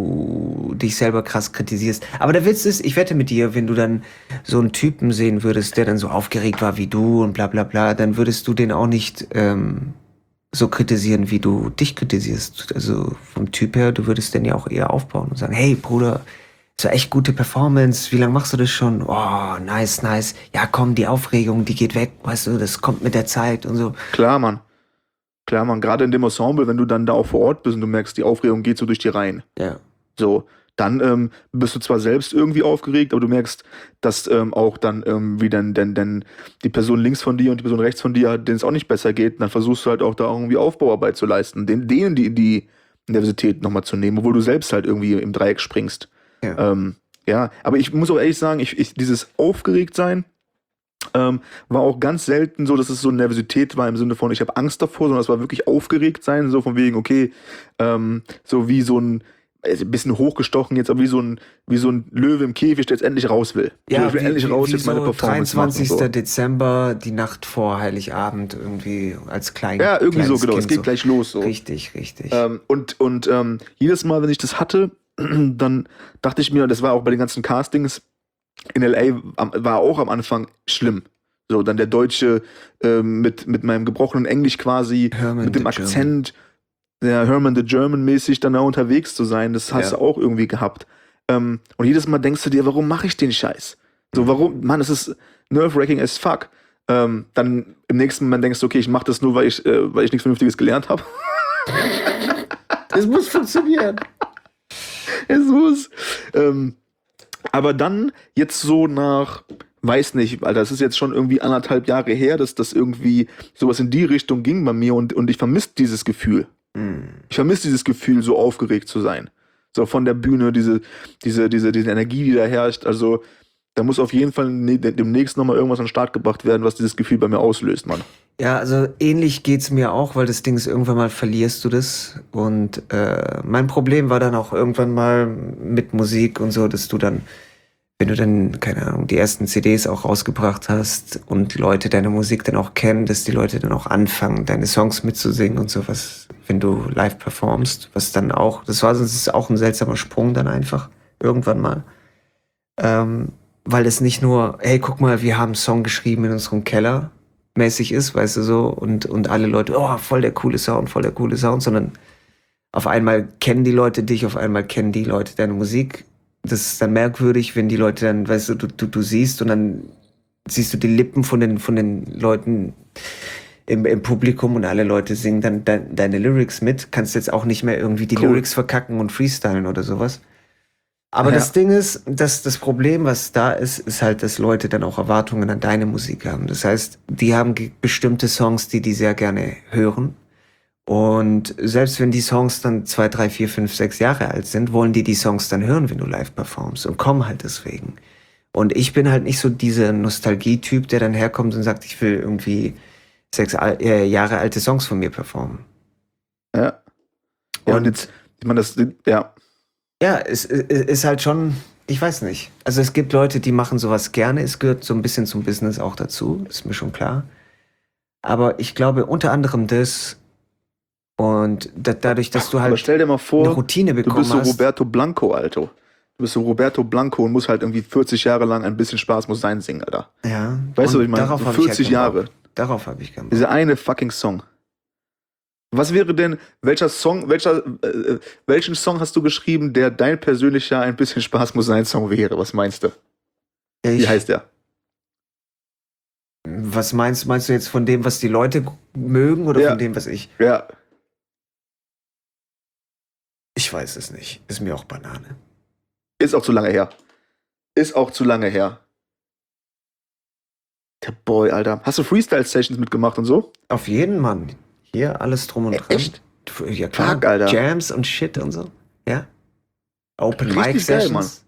du dich selber krass kritisierst. Aber der Witz ist, ich wette mit dir, wenn du dann so einen Typen sehen würdest, der dann so aufgeregt war wie du und bla bla bla, dann würdest du den auch nicht ähm, so kritisieren, wie du dich kritisierst. Also vom Typ her, du würdest den ja auch eher aufbauen und sagen, hey Bruder, das war echt gute Performance, wie lange machst du das schon? Oh, nice, nice. Ja komm, die Aufregung, die geht weg, weißt du, das kommt mit der Zeit und so. klar, Mann. Klar, Mann. Gerade in dem Ensemble, wenn du dann da auch vor Ort bist und du merkst, die Aufregung geht so durch die Reihen. Ja. So, dann ähm, bist du zwar selbst irgendwie aufgeregt, aber du merkst, dass ähm, auch dann ähm, wie dann, dann, dann die Person links von dir und die Person rechts von dir, denen es auch nicht besser geht, dann versuchst du halt auch da irgendwie Aufbauarbeit zu leisten, den, denen die, die Nervosität nochmal zu nehmen, obwohl du selbst halt irgendwie im Dreieck springst. Ja. Ähm, ja, aber ich muss auch ehrlich sagen, ich, ich, dieses Aufgeregtsein ähm, war auch ganz selten so, dass es so Nervosität war im Sinne von, ich habe Angst davor, sondern es war wirklich aufgeregt sein, so von wegen, okay, ähm, so wie so ein, also ein bisschen hochgestochen jetzt, aber wie so ein, wie so ein Löwe im Käfig, der jetzt endlich raus will. Ja, ich will wie, endlich wie, raus, wie jetzt meine so Performance machen. dreiundzwanzigster So. Dezember, die Nacht vor Heiligabend irgendwie als klein. Ja, irgendwie so, kleines genau, es Kind geht so. gleich los. So. Richtig, richtig. Ähm, und und ähm, jedes Mal, wenn ich das hatte, dann dachte ich mir, das war auch bei den ganzen Castings in L A, am, war auch am Anfang schlimm. So, dann der Deutsche ähm, mit, mit meinem gebrochenen Englisch quasi, Herman mit dem the Akzent, der Herman the German mäßig dann da unterwegs zu sein, das hast Ja. du auch irgendwie gehabt. Ähm, und jedes Mal denkst du dir, warum mache ich den Scheiß? So, warum? Mann, es ist nerve-wracking as fuck. Ähm, dann im nächsten Moment denkst du, okay, ich mache das nur, weil ich, äh, weil ich nichts Vernünftiges gelernt habe. Es muss funktionieren. Es muss. Ähm, aber dann jetzt so nach, weiß nicht, Alter, das ist jetzt schon irgendwie anderthalb Jahre her, dass das irgendwie sowas in die Richtung ging bei mir und, und ich vermisse dieses Gefühl. Mm. Ich vermisse dieses Gefühl, so aufgeregt zu sein. So von der Bühne, diese, diese, diese, diese Energie, die da herrscht. Also da muss auf jeden Fall ne- demnächst nochmal irgendwas an den Start gebracht werden, was dieses Gefühl bei mir auslöst, Mann. Ja, also ähnlich geht's mir auch, weil das Ding ist, irgendwann mal verlierst du das. Und äh, mein Problem war dann auch irgendwann mal mit Musik und so, dass du dann, wenn du dann, keine Ahnung, die ersten C Ds auch rausgebracht hast und Leute deine Musik dann auch kennen, dass die Leute dann auch anfangen, deine Songs mitzusingen und sowas, wenn du live performst, was dann auch, das war sonst ist auch ein seltsamer Sprung dann einfach, irgendwann mal. Ähm, weil es nicht nur, hey, guck mal, wir haben einen Song geschrieben in unserem Keller, mäßig ist, weißt du so, und, und alle Leute, oh, voll der coole Sound, voll der coole Sound, sondern auf einmal kennen die Leute dich, auf einmal kennen die Leute deine Musik. Das ist dann merkwürdig, wenn die Leute dann, weißt du, du, du, du siehst und dann siehst du die Lippen von den, von den Leuten im, im Publikum und alle Leute singen dann de, deine Lyrics mit. Kannst jetzt auch nicht mehr irgendwie die Cool. Lyrics verkacken und freestylen oder sowas. Aber Ja. das Ding ist, dass das Problem, was da ist, ist halt, dass Leute dann auch Erwartungen an deine Musik haben. Das heißt, die haben ge- bestimmte Songs, die die sehr gerne hören. Und selbst wenn die Songs dann zwei, drei, vier, fünf, sechs Jahre alt sind, wollen die die Songs dann hören, wenn du live performst und kommen halt deswegen. Und ich bin halt nicht so dieser Nostalgie-Typ, der dann herkommt und sagt, ich will irgendwie sechs al- äh, Jahre alte Songs von mir performen. Ja. Ja, und Und- jetzt, ich meine, das, ja. Ja, es, es ist halt schon, ich weiß nicht. Also es gibt Leute, die machen sowas gerne. Es gehört so ein bisschen zum Business auch dazu, ist mir schon klar. Aber ich glaube unter anderem das und da, dadurch, dass du Aber halt stell dir mal eine vor, Routine du bekommen bist so hast. Roberto Blanco, Alter. Du bist so Roberto Blanco und musst halt irgendwie vierzig Jahre lang ein bisschen Spaß muss sein singen, Alter. Ja. Weißt du, und was ich meine? darauf So hab ich halt vierzig keinen Jahre. Bock. Darauf habe ich keinen Bock. Dieser eine fucking Song. Was wäre denn, welcher Song, welcher, äh, welchen Song hast du geschrieben, der dein persönlicher ein bisschen Spaß muss sein Song wäre? Was meinst du? Wie Ich, heißt der? was meinst, meinst du jetzt von dem, was die Leute mögen oder Ja. von dem, was ich? Ja. Ich weiß es nicht. Ist mir auch Banane. Ist auch zu lange her. Ist auch zu lange her. Der Boy, Alter. Hast du Freestyle-Sessions mitgemacht und so? Auf jeden Mann. Hier alles drum und Ä- dran. echt? Ja klar. Fuck, Alter. Jams und Shit und so. Ja. Open Richtig Mic geil, Sessions.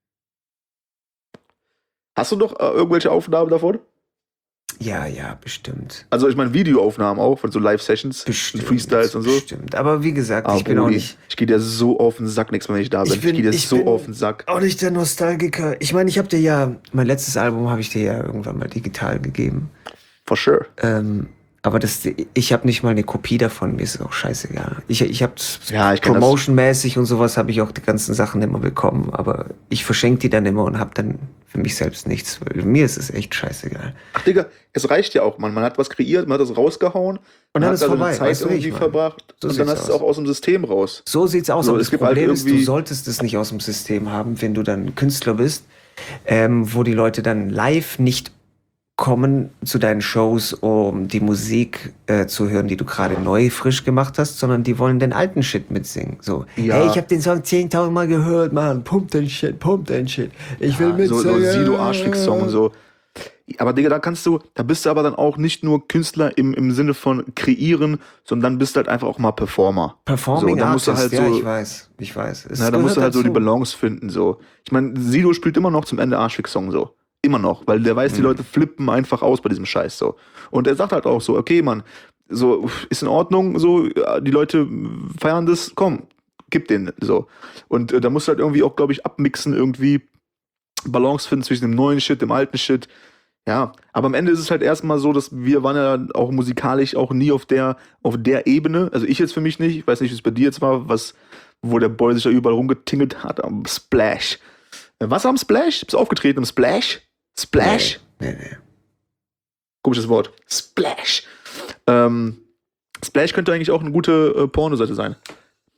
Hast du noch äh, irgendwelche Aufnahmen davon? Ja, ja, bestimmt. Also ich meine Videoaufnahmen auch von so Live-Sessions, Bestimmt. Freestyles und so. Bestimmt. Aber wie gesagt, Ah, ich bin auch Brudi, nicht, ich gehe dir so auf den Sack, nächstes Mal, wenn ich da bin. Ich Ich, bin- gehe dir ich so bin- auf den Sack. auch nicht der Nostalgiker. Ich meine, ich habe dir ja, mein letztes Album habe ich dir ja irgendwann mal digital gegeben. For sure. Ähm, aber das, ich habe nicht mal eine Kopie davon, mir ist es auch scheißegal. Ich, ich habe Ja, ich kenn das. Promotion-mäßig und sowas habe ich auch die ganzen Sachen immer bekommen, aber ich verschenke die dann immer und habe dann für mich selbst nichts. Weil mir ist es echt scheißegal. Ach Digga, es reicht ja auch, man. Man hat was kreiert, man hat das rausgehauen. Und man dann hat ist da seine vorbei, Zeit weißt du, wie ich irgendwie meine? verbracht. So und dann sieht's hast du es aus. auch aus dem System raus. So sieht's aus. So, aber es das gibt halt Problem ist, du irgendwie- solltest es nicht aus dem System haben, wenn du dann Künstler bist, ähm, wo die Leute dann live nicht kommen zu deinen Shows, um die Musik äh, zu hören, die du gerade neu, frisch gemacht hast, sondern die wollen den alten Shit mitsingen. So, Ja. hey, ich habe den Song zehntausend Mal gehört, Mann, pump den Shit, pump den Shit. Ich will Ja, mitsingen. so, so Sido Arschfix-Song und so. Aber Digga, da kannst du, da bist du aber dann auch nicht nur Künstler im, im Sinne von kreieren, sondern dann bist du halt einfach auch mal Performer. Performing so, da musst Artist, du halt ja, so, ich weiß, ich weiß. Es na, da musst du gehört halt so die dazu. Balance finden, so. Ich meine, Sido spielt immer noch zum Ende Arschfix-Song, so. Immer noch, weil der weiß, die Mhm. Leute flippen einfach aus bei diesem Scheiß, so. Und er sagt halt auch so, okay, Mann, so, ist in Ordnung, so, ja, die Leute feiern das, komm, gib den, so. Und äh, da musst du halt irgendwie auch, glaube ich, abmixen, irgendwie Balance finden zwischen dem neuen Shit, dem alten Shit. Ja, aber am Ende ist es halt erstmal so, dass wir waren ja auch musikalisch auch nie auf der, auf der Ebene. Also ich jetzt für mich nicht, ich weiß nicht, wie es bei dir jetzt war, was, wo der Boy sich da überall rumgetingelt hat am Splash. Äh, Was am Splash? Bist du aufgetreten im Splash? Splash? Nee, nee. Komisches Wort. Splash. Ähm, Splash könnte eigentlich auch eine gute äh, Pornoseite sein.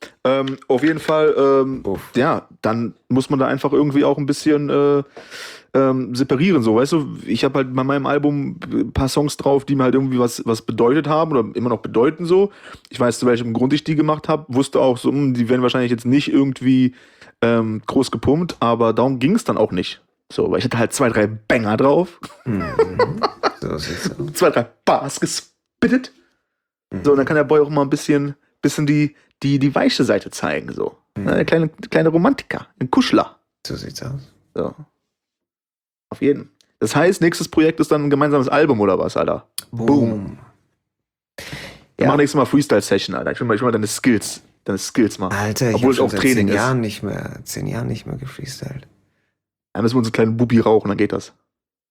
Ähm, auf jeden Fall, ähm, ja, dann muss man da einfach irgendwie auch ein bisschen äh, ähm, separieren, so, weißt du, ich habe halt bei meinem Album ein paar Songs drauf, die mir halt irgendwie was, was bedeutet haben oder immer noch bedeuten so. Ich weiß, zu welchem Grund ich die gemacht habe, wusste auch so, mh, die werden wahrscheinlich jetzt nicht irgendwie ähm, groß gepumpt, aber darum ging es dann auch nicht. So, weil ich hatte halt zwei, drei Banger drauf. Mhm. So sieht's aus. zwei, drei Bars gespittet. Mhm. So, und dann kann der Boy auch mal ein bisschen, bisschen die, die, die weiche Seite zeigen, so. Mhm. Eine kleine, kleine Romantiker, ein Kuschler. So sieht's aus. So. Auf jeden. Das heißt, nächstes Projekt ist dann ein gemeinsames Album oder was, Alter? Boom. Wir Ja. machen nächstes Mal Freestyle-Session, Alter. Ich will mal, ich will mal deine Skills, deine Skills machen. Alter, ich Obwohl hab es schon auch seit Training zehn ist. Jahren nicht mehr, zehn Jahren nicht mehr gefreestylt. Dann müssen wir uns einen kleinen Bubi rauchen, dann geht das.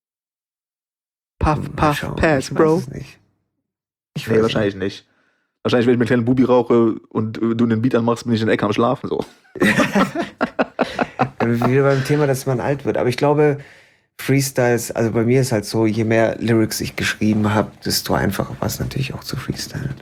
Puff, Mal puff, schauen. pass, Ich weiß Bro. es nicht. Ich Nee, weiß wahrscheinlich nicht. Wahrscheinlich, wenn ich mir einen kleinen Bubi rauche und äh, du den Beat anmachst, bin ich in der Ecke am Schlafen, so. nicht. Wieder beim Thema, dass man alt wird. Aber ich glaube, Freestyles, also bei mir ist halt so, je mehr Lyrics ich geschrieben habe, desto einfacher war es natürlich auch zu freestylen.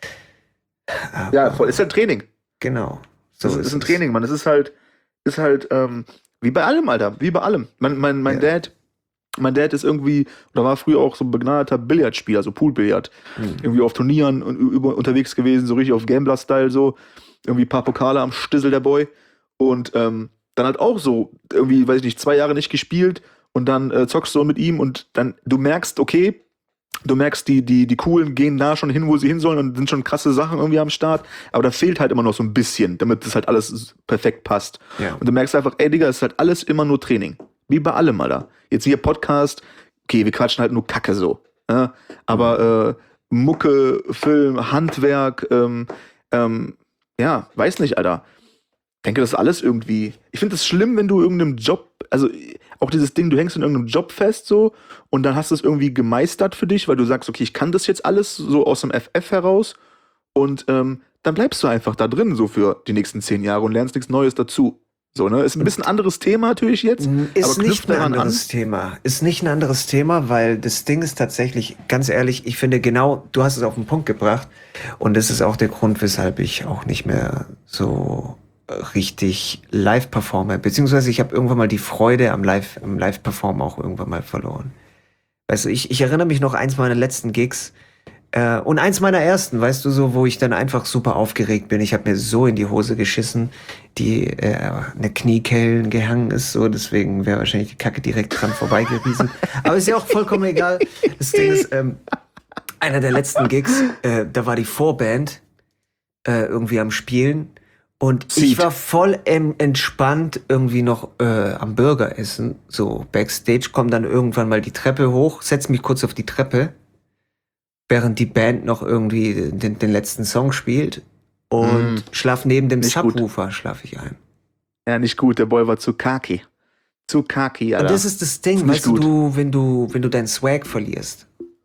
Aber Ja, voll. Ist halt Training. genau. So Das ist, ist ein es. Training, Mann. Das ist halt, ist halt, ähm, wie bei allem, Alter. Wie bei allem. Mein, mein, mein Ja. Dad, mein Dad ist irgendwie, oder war früher auch so ein begnadeter Billardspieler, also Poolbillard. Hm. Irgendwie auf Turnieren und über, unterwegs gewesen, so richtig auf Gambler-Style, so. Irgendwie ein paar Pokale am Stissel, der Boy. Und ähm, dann halt auch so, irgendwie, weiß ich nicht, zwei Jahre nicht gespielt und dann äh, zockst du mit ihm und dann, du merkst, okay, du merkst, die, die, die Coolen gehen da schon hin, wo sie hin sollen und sind schon krasse Sachen irgendwie am Start, aber da fehlt halt immer noch so ein bisschen, damit das halt alles perfekt passt. Ja. Und du merkst einfach, ey Digga, es ist halt alles immer nur Training. Wie bei allem, Alter. Jetzt hier Podcast, okay, wir quatschen halt nur Kacke so. Ja? Aber äh, Mucke, Film, Handwerk, ähm, ähm, ja, weiß nicht, Alter. Ich denke, das ist alles irgendwie. Ich finde es schlimm, wenn du irgendeinem Job, also auch dieses Ding, du hängst in irgendeinem Job fest so und dann hast du es irgendwie gemeistert für dich, weil du sagst, okay, ich kann das jetzt alles so aus dem F F heraus und ähm, dann bleibst du einfach da drin so für die nächsten zehn Jahre und lernst nichts Neues dazu. So, ne? Ist ein bisschen anderes Thema natürlich jetzt, Ist aber knüpft nicht ein daran an. anderes Thema. Ist nicht ein anderes Thema, weil das Ding ist tatsächlich, ganz ehrlich, ich finde genau, du hast es auf den Punkt gebracht und das ist auch der Grund, weshalb ich auch nicht mehr so richtig live performe, beziehungsweise ich habe irgendwann mal die Freude am Live, am Live-Performen auch irgendwann mal verloren. Weißt du, ich, ich erinnere mich noch eins meiner letzten Gigs äh, und eins meiner ersten, weißt du, so, wo ich dann einfach super aufgeregt bin. Ich habe mir so in die Hose geschissen, die äh, eine Kniekellen gehangen ist, so, deswegen wäre wahrscheinlich die Kacke direkt dran vorbeigerieselt. Aber ist ja auch vollkommen egal. Das Ding ist, ähm, einer der letzten Gigs, äh, da war die Vorband äh, irgendwie am Spielen. Und ich Sieht. war voll em- entspannt irgendwie noch äh, am Burger essen. So, Backstage, komm dann irgendwann mal die Treppe hoch, setz mich kurz auf die Treppe, während die Band noch irgendwie den, den letzten Song spielt. Und Mm. schlaf neben dem Nicht gut. Subwoofer, schlaf ich ein. Ja, nicht gut, der Boy war zu kaki. Zu kaki, Alter. Und das ist das Ding, Ist nicht weißt du, gut. du, wenn du, wenn du deinen Swag verlierst.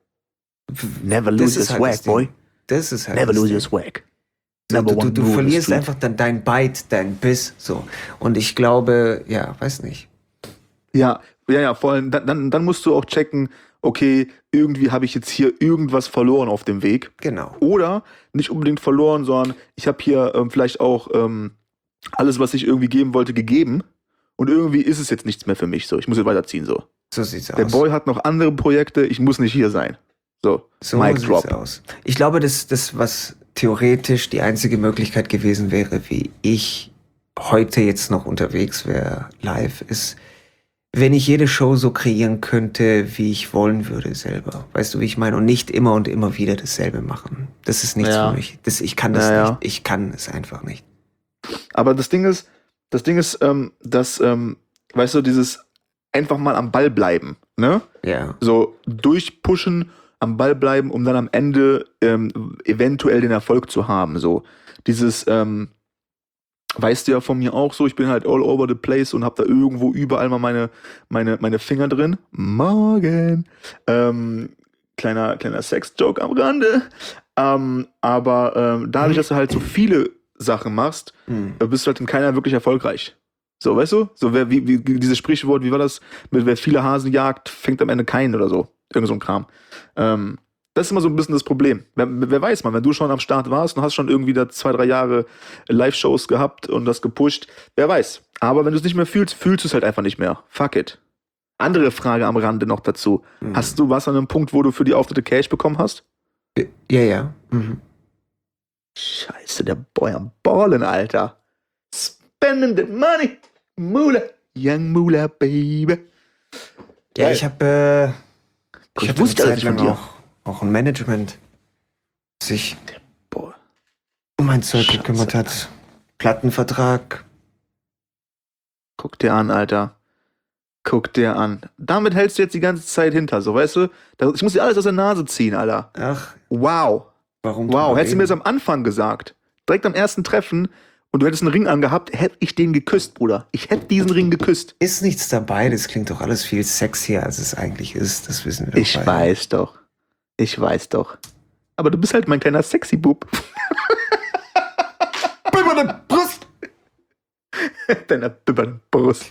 Never Das lose your ist halt das swag, boy. Ding. Das ist halt Never das lose Ding. your swag. So, Number du, du, one du rule of the verlierst street. einfach dann dein Bite, dein Biss, so. Und ich glaube, ja, weiß nicht. Ja, ja, ja, vor allem, dann, dann, dann musst du auch checken, okay, irgendwie habe ich jetzt hier irgendwas verloren auf dem Weg. Genau. Oder nicht unbedingt verloren, sondern ich habe hier ähm, vielleicht auch ähm, alles, was ich irgendwie geben wollte, gegeben. Und irgendwie ist es jetzt nichts mehr für mich. So, ich muss jetzt weiterziehen. So. So sieht's Der aus. Boy hat noch andere Projekte, ich muss nicht hier sein. So, So Mic sieht's drop. aus. Ich glaube, dass das, was theoretisch die einzige Möglichkeit gewesen wäre, wie ich heute jetzt noch unterwegs wäre, live, ist, wenn ich jede Show so kreieren könnte, wie ich wollen würde selber. Weißt du, wie ich meine? Und nicht immer und immer wieder dasselbe machen. Das ist nichts Ja. für mich. Das, ich kann das Ja, ja. nicht. Ich kann es einfach nicht. Aber das Ding ist, das Ding ist, ähm, dass, ähm, weißt du, dieses einfach mal am Ball bleiben, ne? Ja. So durchpushen, am Ball bleiben, um dann am Ende ähm, eventuell den Erfolg zu haben. So dieses, ähm, weißt du ja von mir auch so, ich bin halt all over the place und hab da irgendwo überall mal meine, meine, meine Finger drin. Morgen. Ähm, kleiner, kleiner Sex-Joke am Rande. Ähm, aber ähm, dadurch, dass du halt so viele Sachen machst, Hm. äh, bist du halt in keiner wirklich erfolgreich. So, weißt du? So, wer, wie, wie, dieses Sprichwort, wie war das? Mit wer viele Hasen jagt, fängt am Ende keinen oder so. Irgend so ein Kram. Ähm, Das ist immer so ein bisschen das Problem. Wer, wer weiß man, wenn du schon am Start warst und hast schon irgendwie da zwei, drei Jahre Live-Shows gehabt und das gepusht, wer weiß. Aber wenn du es nicht mehr fühlst, fühlst du es halt einfach nicht mehr. Fuck it. Andere Frage am Rande noch dazu. Mhm. Hast du was an einem Punkt, wo du für die Auftritte Cash bekommen hast? Ja, ja. Mhm. Scheiße, der Boy am Ballen, Alter. Spending the money. Moolah. Young Moolah, baby. Ja, Geil. ich habe äh, Ich ich hab wusste eine alles Zeit von lang dir. auch, auch ein Management, das sich Boah. um mein Zeug Scheiße, gekümmert hat. Plattenvertrag. Guck dir an, Alter. Guck dir an. Damit hältst du jetzt die ganze Zeit hinter, so, weißt du? Da- Ich muss dir alles aus der Nase ziehen, Alter. Ach, Wow. warum? Wow. drüber Hättest du mir das reden? am Anfang gesagt, direkt am ersten Treffen, und du hättest einen Ring angehabt, hätte ich den geküsst, Bruder. Ich hätte diesen Ring geküsst. Ist nichts dabei, das klingt doch alles viel sexier, als es eigentlich ist. Das wissen wir Ich doch beide. weiß doch. Ich weiß doch. Aber du bist halt mein kleiner Sexy-Bub. Bibberne Brust! Deiner bibbernden Brust.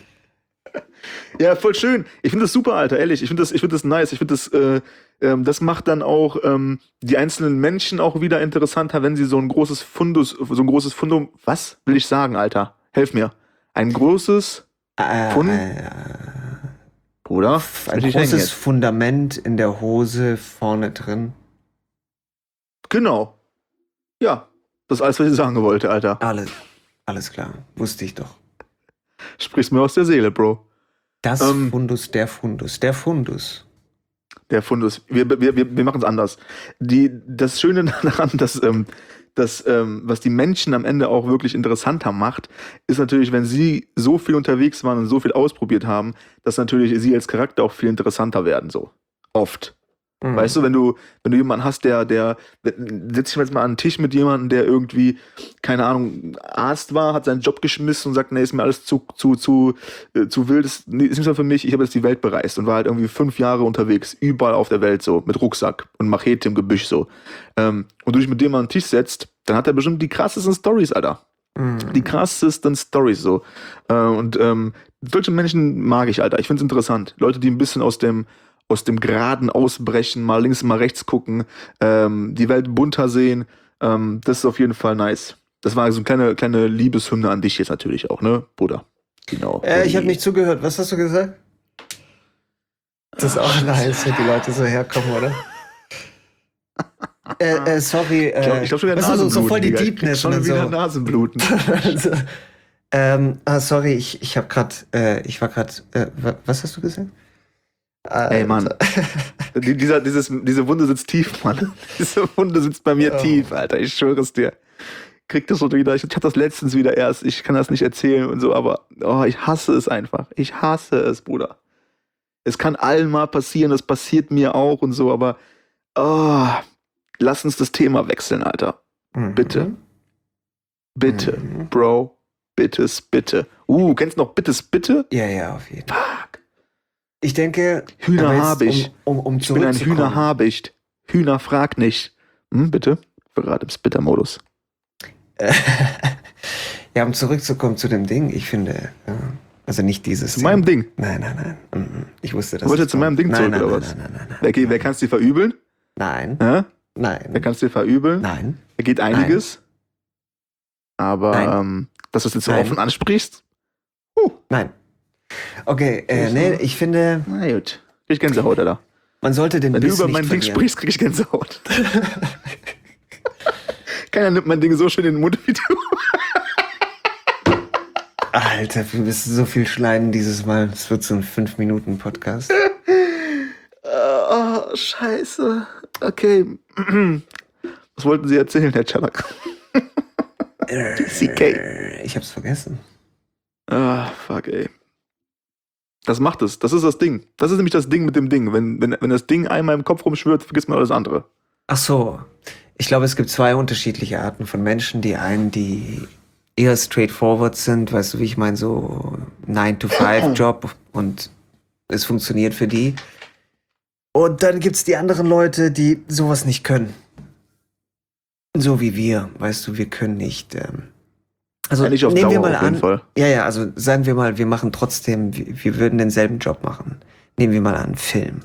Ja, voll schön. Ich finde das super, Alter, ehrlich. Ich finde das, ich finde das nice. Ich finde das, äh, ähm, das macht dann auch ähm, die einzelnen Menschen auch wieder interessanter, wenn sie so ein großes Fundus, so ein großes Fundum, was will ich sagen, Alter? Helf mir. Ein großes, Äh, Fund- äh, Bruder? ein großes Fundament in der Hose vorne drin. Genau. Ja, das ist alles, was ich sagen wollte, Alter. Alles, alles klar. Wusste ich doch. Sprichst mir aus der Seele, Bro. Das Ähm. Fundus, der Fundus, der Fundus. Der Fundus. Wir, wir, wir, wir machen es anders. Die, das Schöne daran, dass, ähm, dass ähm, was die Menschen am Ende auch wirklich interessanter macht, ist natürlich, wenn sie so viel unterwegs waren und so viel ausprobiert haben, dass natürlich sie als Charakter auch viel interessanter werden, so. Oft. Mhm. Weißt du, wenn du, wenn du jemanden hast, der, der, setz dich jetzt mal an den Tisch mit jemandem, der irgendwie, keine Ahnung, Arzt war, hat seinen Job geschmissen und sagt, nee, ist mir alles zu, zu, zu, äh, zu wild, ist, nee, ist nicht mehr für mich, ich habe jetzt die Welt bereist und war halt irgendwie fünf Jahre unterwegs, überall auf der Welt so, mit Rucksack und Machete im Gebüsch so. Ähm, und du dich mit dem an den Tisch setzt, dann hat er bestimmt die krassesten Stories, Alter. Mhm. Die krassesten Stories so. Äh, und ähm, solche Menschen mag ich, Alter. Ich finde es interessant. Leute, die ein bisschen aus dem aus dem Geraden ausbrechen, mal links, mal rechts gucken, ähm, die Welt bunter sehen, ähm, das ist auf jeden Fall nice. Das war so eine kleine, kleine Liebeshymne an dich jetzt natürlich auch, ne, Bruder? Genau. Äh, ich habe nicht zugehört. Was hast du gesagt? Das ist auch nice, wenn die Leute so herkommen, oder? äh, äh, sorry. Äh, Ich glaube ich glaub schon wieder was ist so, so Nasenbluten. voll die Digga. Ich krieg Deepness schon und wieder so. Nasenbluten. also, ähm, ah, sorry, ich, ich habe gerade, äh, ich war gerade, äh, wa- was hast du gesagt? Ey, Mann. Die, dieser, dieses, diese Wunde sitzt tief, Mann. Diese Wunde sitzt bei mir Oh. tief, Alter. Ich schwöre es dir. Krieg das so wieder. Ich, ich hatte das letztens wieder erst. Ich kann das nicht erzählen und so, aber oh, ich hasse es einfach. Ich hasse es, Bruder. Es kann allen mal passieren, das passiert mir auch und so, aber oh, lass uns das Thema wechseln, Alter. Mhm. Bitte. Bitte, Mhm. Bro. Bittes, bitte. Uh, kennst du noch Bittes, bitte? Ja, ja, auf jeden Fall. Fuck. Ich denke, Hühner aber jetzt, habe ich. Um, um, um Ich bin ein zurückzukommen. Hühnerhabicht. Hühner fragt nicht. Hm, bitte? Ich bin gerade im Spitter-Modus. ja, um zurückzukommen zu dem Ding, ich finde, ja, also nicht dieses Zu meinem Ding. Nein, nein, nein. Mhm. Ich wusste das. Wollt ihr nicht zu meinem Ding nein, zurück, nein, oder nein, was? Nein, nein, nein, Wer, wer kann es dir verübeln? nein, Hä? nein, Wer kann es dir verübeln? nein, Da geht einiges. Aber Nein. ähm, dass du es jetzt so Nein. offen ansprichst? nein. Okay, äh, nee, ich finde, Na gut. Krieg ich Gänsehaut, Alter. man sollte den Wenn du Biss über nicht mein Ding verlieren. sprichst, krieg ich Gänsehaut. Keiner nimmt mein Ding so schön in den Mund wie du. Alter, wir müssen so viel schneiden dieses Mal. Es wird so ein fünf Minuten Podcast. Oh, scheiße. Okay. Was wollten Sie erzählen, Herr Chalak? C K. Ich hab's vergessen. Ah, fuck, ey. Das macht es. Das ist das Ding. Das ist nämlich das Ding mit dem Ding. Wenn, wenn, wenn das Ding einmal im Kopf rumschwirrt, vergisst man alles andere. Ach so. Ich glaube, es gibt zwei unterschiedliche Arten von Menschen. Die einen, die eher straightforward sind, weißt du, wie ich meine, so nine to five Job und es funktioniert für die. Und dann gibt's die anderen Leute, die sowas nicht können. So wie wir, weißt du, wir können nicht. Ähm, also Ja, nicht auf nehmen wir Dauer mal auf jeden an, Fall. ja, ja, also sagen wir mal, wir machen trotzdem, wir, wir würden denselben Job machen. Nehmen wir mal an, Film.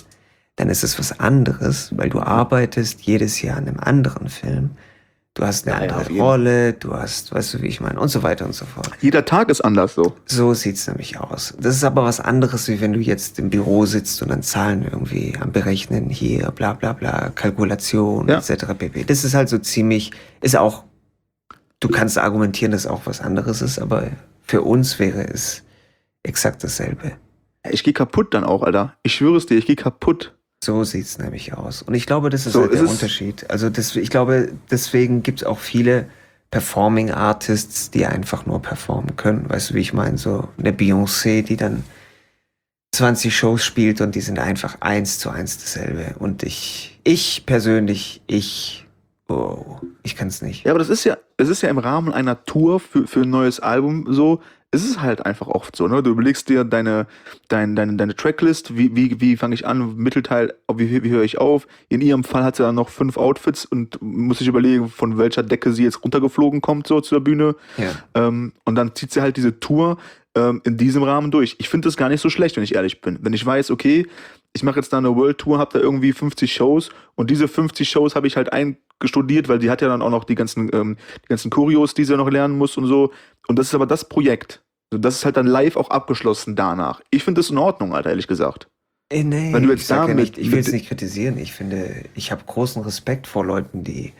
dann ist es was anderes, weil du arbeitest jedes Jahr an einem anderen Film. Du hast eine Ja, ja, auf andere jeden. Rolle, du hast, weißt du, wie ich meine, und so weiter und so fort. Jeder Tag ist anders so. So sieht's nämlich aus. Das ist aber was anderes, wie wenn du jetzt im Büro sitzt und dann Zahlen irgendwie am Berechnen, hier, bla bla bla, Kalkulation, Ja. et cetera pp. Das ist halt so ziemlich, ist auch, du kannst argumentieren, dass auch was anderes ist, aber für uns wäre es exakt dasselbe. Ich gehe kaputt dann auch, Alter. Ich schwöre es dir, ich gehe kaputt. So sieht's nämlich aus. Und ich glaube, das ist So, halt es der ist- Unterschied. Also das, ich glaube, deswegen gibt's auch viele Performing Artists, die einfach nur performen können. Weißt du, wie ich meine? So eine Beyoncé, die dann zwanzig Shows spielt und die sind einfach eins zu eins dasselbe. Und ich, ich persönlich, ich, oh, ich kann's nicht. Ja, aber das ist ja, das ist ja im Rahmen einer Tour für, für ein neues Album so. Es ist halt einfach oft so, ne? Du überlegst dir deine, dein, deine, deine Tracklist, wie, wie, wie fange ich an, Mittelteil, wie, wie höre ich auf? In ihrem Fall hat sie dann noch fünf Outfits und muss sich überlegen, von welcher Decke sie jetzt runtergeflogen kommt, so zu der Bühne. Ja. Ähm, und dann zieht sie halt diese Tour ähm, in diesem Rahmen durch. Ich finde das gar nicht so schlecht, wenn ich ehrlich bin. Wenn ich weiß, okay, ich mache jetzt da eine World Tour, habe da irgendwie fünfzig Shows und diese fünfzig Shows habe ich halt eingestudiert, weil die hat ja dann auch noch die ganzen, ähm, die ganzen Choreos, die sie noch lernen muss und so. Und das ist aber das Projekt. Also das ist halt dann live auch abgeschlossen danach. Ich finde das in Ordnung, Alter, ehrlich gesagt. Äh, nee, Wenn du jetzt ich sag da ja mit- nicht, ich will es mit- nicht kritisieren. Ich finde, ich habe großen Respekt vor Leuten, die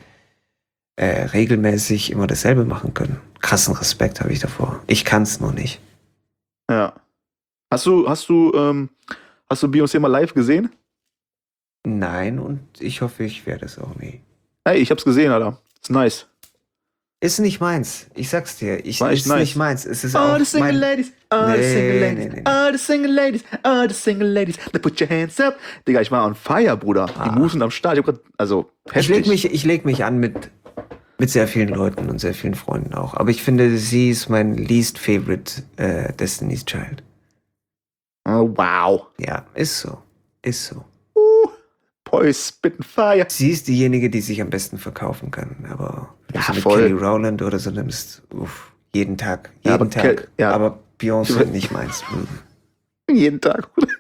äh, regelmäßig immer dasselbe machen können. Krassen Respekt habe ich davor. Ich kann es nur nicht. Ja. Hast du, hast du, ähm, hast du Beyoncé mal live gesehen? Nein, und ich hoffe, ich werde es auch nie. Ey, ich hab's gesehen, Alter. Ist nice. Ist nicht meins. Ich sag's dir. Ich, War echt ist nice. nicht meins. Es ist auch mein, ladies, oh, the single ladies, Nee, nee, nee. oh, the single ladies, oh, the single ladies, now put your hands up. Digga, ich war on fire, Bruder. Die Ah. Moves sind am Start. Ich hab grad, also, ich heftig. leg mich, ich leg mich an mit, mit sehr vielen Leuten und sehr vielen Freunden auch. Aber ich finde, sie ist mein least favorite äh, Destiny's Child. Oh, wow. Ja, ist so. Ist so. Boys, spitting fire. Sie ist diejenige, die sich am besten verkaufen kann. Aber wenn Ja, du so eine voll. Kelly Rowland oder so nimmst, uff, jeden Tag. Ja, Jeden aber Tag. Kel- ja. Aber Beyoncé Ich- nicht meins. Mhm. Jeden Tag, Bruder.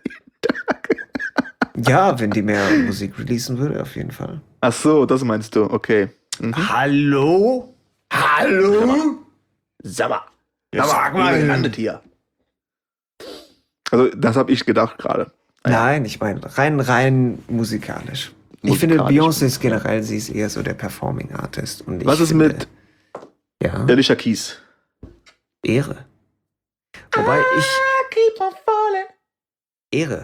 Ja, wenn die mehr Musik releasen würde, auf jeden Fall. Ach so, das meinst du, okay. Mhm. Hallo? Hallo? Sag mal. Sag mal. Wo wir gelandet hier. Also, das habe ich gedacht gerade. Nein, ich meine rein, rein musikalisch. Ich finde, Musikalisch. Beyoncé ist generell, sie ist eher so der Performing Artist. Und ich Was ist finde, mit Ja, Alicia Keys? Ehre. Wobei ich, Keep on falling. Ehre.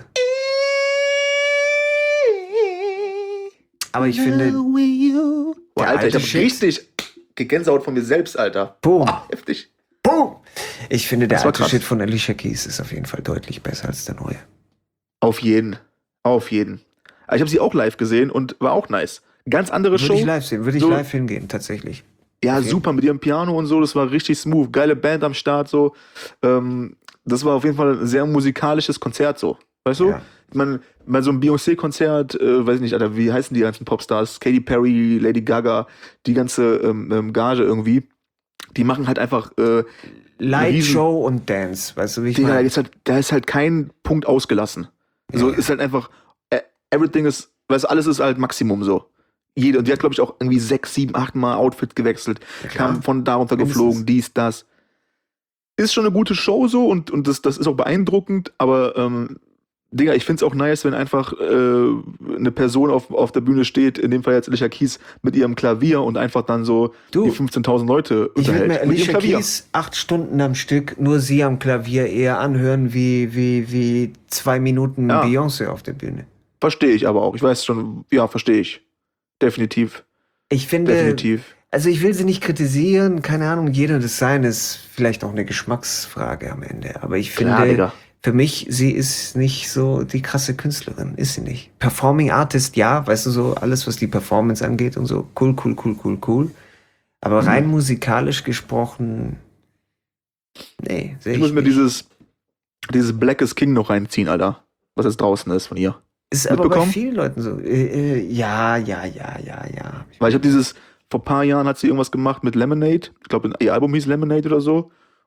Aber ich finde, Boah, Der Alter, ich alte hab Shit. richtig Gänsehaut von mir selbst, Alter. boom, Boah, heftig. boom. Ich finde, der Das war alte krass. Shit von Alicia Keys ist auf jeden Fall deutlich besser als der neue. Auf jeden. Auf jeden. Aber ich habe sie auch live gesehen und war auch nice. Ganz andere Würde Show. ich live sehen, würde ich So- live hingehen, tatsächlich. Ja, Auf jeden super, mit ihrem Piano und so, das war richtig smooth. Geile Band am Start, so. Ähm, das war auf jeden Fall ein sehr musikalisches Konzert, so. Weißt du? Ja. Man, mal so ein Beyoncé-Konzert, äh, weiß ich nicht, Alter, wie heißen die ganzen Popstars? Katy Perry, Lady Gaga, die ganze ähm, ähm, Gage irgendwie. Die machen halt einfach, äh, Light riesen- Show und Dance, weißt du, wie ich Digga, da meine? ist halt, da ist halt kein Punkt ausgelassen. So, Ja. ist halt einfach, äh, everything ist, weißt du, alles ist halt Maximum so. Jede, und die hat, glaube ich, auch irgendwie sechs, sieben, acht Mal Outfit gewechselt, Ja, klar. kam von da runter Mindestens. geflogen, dies, das. Ist schon eine gute Show so und, und das, das ist auch beeindruckend, aber ähm, Digga, ich find's auch nice, wenn einfach äh, eine Person auf, auf der Bühne steht, in dem Fall jetzt Alicia Keys, mit ihrem Klavier und einfach dann so Du, die fünfzehntausend Leute Ich würde unterhält. mir Mit ihrem Alicia Klavier. Keys acht Stunden am Stück nur sie am Klavier eher anhören wie, wie, wie zwei Minuten Ja. Beyoncé auf der Bühne. Verstehe ich aber auch. Ich weiß schon, ja, verstehe ich. Definitiv. Ich finde, Definitiv. also ich will sie nicht kritisieren, keine Ahnung, jeder Design ist vielleicht auch eine Geschmacksfrage am Ende, aber ich finde, Klar, Digga. für mich, sie ist nicht so die krasse Künstlerin, ist sie nicht. Performing Artist, ja, weißt du, so alles, was die Performance angeht und so, cool, cool, cool, cool, cool. Aber Mhm. rein musikalisch gesprochen, nee, sehe Ich ich muss mir nicht. dieses, dieses Black is King noch reinziehen, Alter. Was jetzt draußen ist von ihr. Ist aber bei mitbekommen? vielen Leuten so. Äh, äh, ja, ja, ja, ja, ja. Weil ich habe dieses, vor ein paar Jahren hat sie irgendwas gemacht mit Lemonade. Ich glaube, ihr Album hieß Lemonade oder so.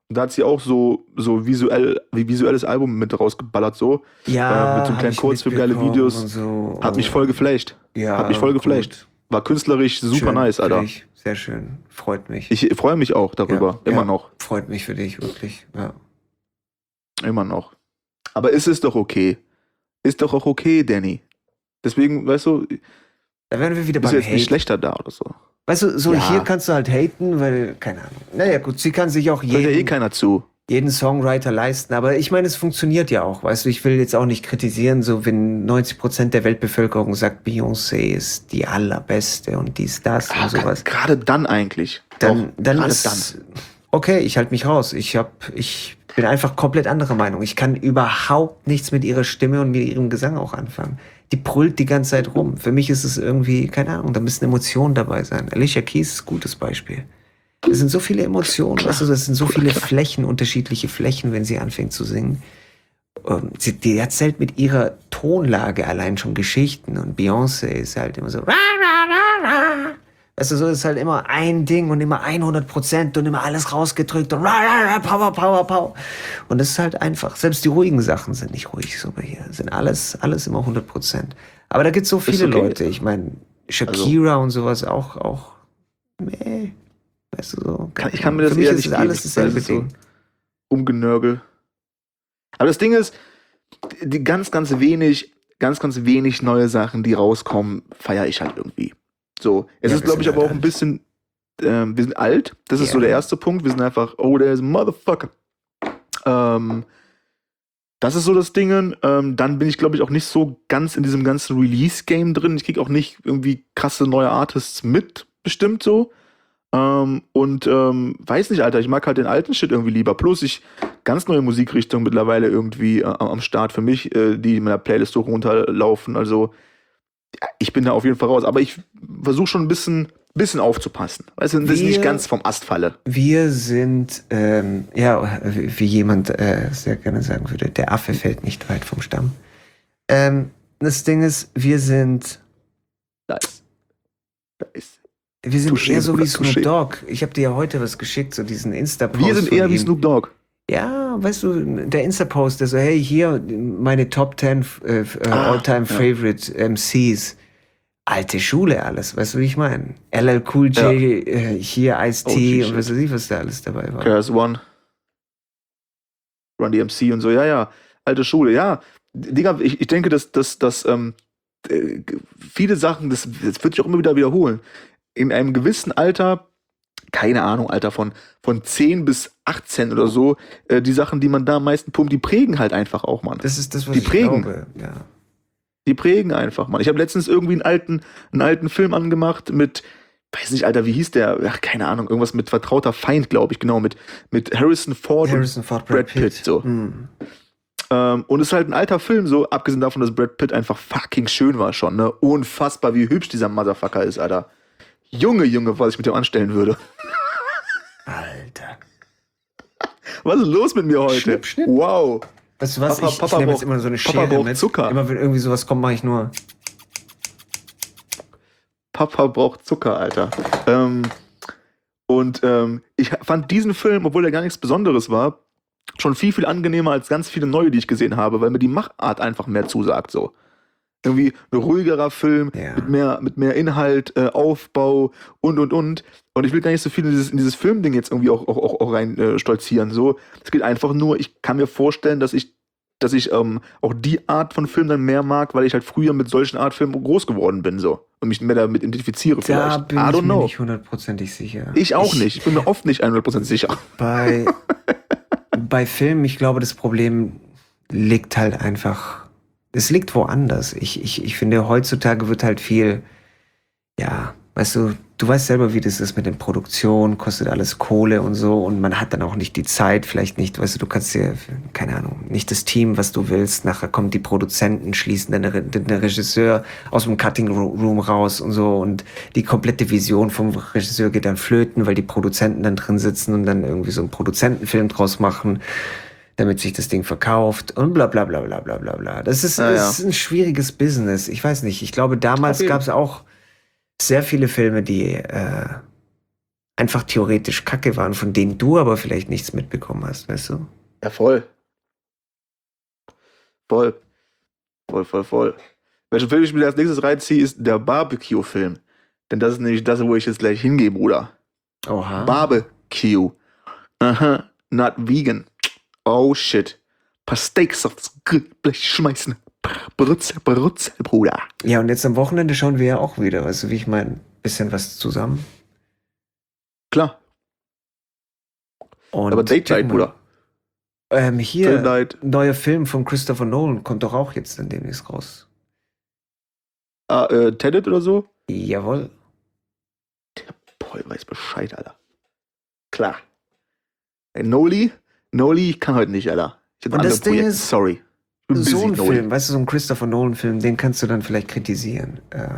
Da hat sie auch so, so visuell, wie visuelles Album mit rausgeballert, so. Ja, äh, mit so einem hab kleinen ich Kurzfilm, geile mitbekommen Videos. und so. Hat mich voll geflasht. Ja, Hat mich voll gut. geflasht. War künstlerisch super Schön nice, für Alter. dich. Sehr schön. Freut mich. Ich freue mich auch darüber. Ja, Immer ja. noch. Freut mich für dich, wirklich. Ja. Immer noch. Aber es ist doch okay. Ist doch auch okay, Danny. Deswegen, weißt du, Da wären wir wieder bist beim du jetzt nicht Hate. schlechter da oder so. Weißt du, so Ja. hier kannst du halt haten, weil, keine Ahnung. Naja, gut, sie kann sich auch Hört ja eh jeden, keiner zu. jeden Songwriter leisten, aber ich meine, es funktioniert ja auch, weißt du, ich will jetzt auch nicht kritisieren, so wenn neunzig Prozent der Weltbevölkerung sagt, Beyoncé ist die allerbeste und dies, das Ah, und sowas, Gerade dann eigentlich. dann, Doch, dann gerade ist, okay, ich halte mich raus, ich hab, ich bin einfach komplett anderer Meinung, ich kann überhaupt nichts mit ihrer Stimme und mit ihrem Gesang auch anfangen. Die brüllt die ganze Zeit rum. Für mich ist es irgendwie, keine Ahnung, da müssen Emotionen dabei sein. Alicia Keys ist ein gutes Beispiel. Es sind so viele Emotionen, weißt du, das sind so viele Flächen, unterschiedliche Flächen, wenn sie anfängt zu singen. Ähm, Sie, die erzählt mit ihrer Tonlage allein schon Geschichten und Beyoncé ist halt immer so, ra, ra, ra, ra. Weißt du, so ist halt immer ein Ding und immer hundert Prozent und immer alles rausgedrückt und ra, ra, ra, power, power, power. Und das ist halt einfach, selbst die ruhigen Sachen sind nicht ruhig so bei hier, sind alles, alles immer hundert Prozent. Aber da gibt's so viele okay. Leute, ich meine, Shakira und sowas auch, auch, meh. Weißt du, so. Kann- ich kann mir das Für mich eher ist nicht es alles geben, weil dasselbe es so- Ding. Umgenörgel. Aber das Ding ist, die ganz, ganz wenig, ganz, ganz wenig neue Sachen, die rauskommen, feiere ich halt irgendwie. So, es Ja, ist, wir glaube ich, sind aber halt auch ein alt. bisschen, ähm, wir sind alt. Das ist Ja. so der erste Punkt. Wir sind einfach, oh, der ist ein Motherfucker. Ähm, das ist so das Ding. Ähm, dann bin ich, glaube ich, auch nicht so ganz in diesem ganzen Release-Game drin. Ich kriege auch nicht irgendwie krasse neue Artists mit, bestimmt so. Ähm, und ähm, weiß nicht, Alter, ich mag halt den alten Shit irgendwie lieber. Plus ich ganz neue Musikrichtungen mittlerweile irgendwie äh, am Start für mich, äh, die in meiner Playlist so runterlaufen. Also ja, ich bin da auf jeden Fall raus. Aber ich versuche schon ein bisschen, bisschen aufzupassen. Weißt du, dass ich Wir- nicht ganz vom Ast falle. Wir sind, ähm, ja, wie wie jemand äh, sehr gerne sagen würde, der Affe fällt nicht weit vom Stamm. Ähm, das Ding ist, wir sind, Nice. Nice. wir sind Touché, eher so wie Bruder, Snoop touché. Dogg. Ich habe dir ja heute was geschickt, so diesen Insta-Post. Wir sind von eher wie ihm. Snoop Dogg. Ja, weißt du, der Insta-Post, der so, hey, hier meine Top zehn äh, äh, Ah, All-Time ja. Favorite M Cs. Alte Schule alles, weißt du, wie ich meine? L L Cool J, Ja. äh, hier Ice-T O G und shit. was weiß ich, was da alles dabei war. K S One. Run D M C und so. Ja, ja. Alte Schule. Ja. Digga, ich, ich denke, dass, dass, dass ähm, äh, viele Sachen, das, das wird sich auch immer wieder wiederholen. In einem gewissen Alter, keine Ahnung, Alter, von, von zehn bis achtzehn oder so, äh, die Sachen, die man da am meisten pumpt, die prägen halt einfach auch, Mann. Das ist das, was Die ich prägen. glaube. Ja. Die prägen einfach, Mann. Ich habe letztens irgendwie einen alten, einen alten Film angemacht mit, weiß nicht, Alter, wie hieß der? Ach, keine Ahnung, irgendwas mit vertrauter Feind, glaube ich, genau, mit, mit Harrison Ford Harrison Ford, Brad, Brad Pitt, Pitt. so. Hm. Ähm, und es ist halt ein alter Film, so, abgesehen davon, dass Brad Pitt einfach fucking schön war schon, ne? Unfassbar, wie hübsch dieser Motherfucker ist, Alter. Junge, Junge, was ich mit dem anstellen würde. Alter. Was ist los mit mir heute? Schnipp, schnipp. Wow. Weißt du was? Papa- ich Papa ich nehme jetzt braucht- immer so eine Papa Schere braucht mit. Zucker. Immer wenn irgendwie sowas kommt, mache ich nur. Papa braucht Zucker, Alter. Ähm, und ähm, ich fand diesen Film, obwohl er gar nichts Besonderes war, schon viel, viel angenehmer als ganz viele neue, die ich gesehen habe, weil mir die Machart einfach mehr zusagt, so. Irgendwie ein ruhigerer Film, Ja. mit mehr, mit mehr Inhalt, äh, Aufbau und, und, und. Und ich will gar nicht so viel in dieses, in dieses Filmding jetzt irgendwie auch, auch, auch, auch rein äh, stolzieren, so. Es geht einfach nur, ich kann mir vorstellen, dass ich dass ich ähm, auch die Art von Film dann mehr mag, weil ich halt früher mit solchen Art Filmen groß geworden bin, so. Und mich mehr damit identifiziere Da vielleicht. bin I ich don't mir know. nicht hundertprozentig sicher. Ich auch nicht. Ich bin mir oft nicht hundert Prozent sicher. Bei, bei Filmen, ich glaube, das Problem liegt halt einfach, es liegt woanders. Ich, ich, ich finde, heutzutage wird halt viel, ja, weißt du, du weißt selber, wie das ist mit den Produktionen, kostet alles Kohle und so und man hat dann auch nicht die Zeit, vielleicht nicht, weißt du, du kannst dir, keine Ahnung, nicht das Team, was du willst, nachher kommen die Produzenten, schließen dann den, den Regisseur aus dem Cutting Room raus und so und die komplette Vision vom Regisseur geht dann flöten, weil die Produzenten dann drin sitzen und dann irgendwie so einen Produzentenfilm draus machen, damit sich das Ding verkauft und bla bla bla bla bla bla bla. Das ist, Ja, das ja. ist ein schwieriges Business. Ich weiß nicht, ich glaube, damals Auf jeden- gab es auch sehr viele Filme, die äh, einfach theoretisch Kacke waren, von denen du aber vielleicht nichts mitbekommen hast, weißt du? Ja, voll. Voll. Voll, voll, voll. Welchen Film ich mir als nächstes reinziehe, ist der Barbecue-Film. Denn das ist nämlich das, wo ich jetzt gleich hingehe, Bruder. Oha. Barbecue. Aha, not vegan. Oh shit. Paar Steaks aufs Grillblech schmeißen. Brutzel, Brutzel, Bruder. Ja, und jetzt am Wochenende schauen wir ja auch wieder, weißt du, wie ich meine, bisschen was zusammen. Klar. Und Aber Date check Night, mal. Bruder. Ähm, hier, Film Night. neuer Film von Christopher Nolan kommt doch auch jetzt dann demnächst raus. Ah, äh, Tenet oder so? Jawohl. Boah, ich weiß Bescheid, Alter. Klar. Ey, Noli? Noli, ich kann heute nicht, Alter. Ich hab Und andere das Ding Projekte. ist, Sorry. Ich bin busy, So ein Noli. Film, weißt du, so ein Christopher Nolan-Film, den kannst du dann vielleicht kritisieren. Äh,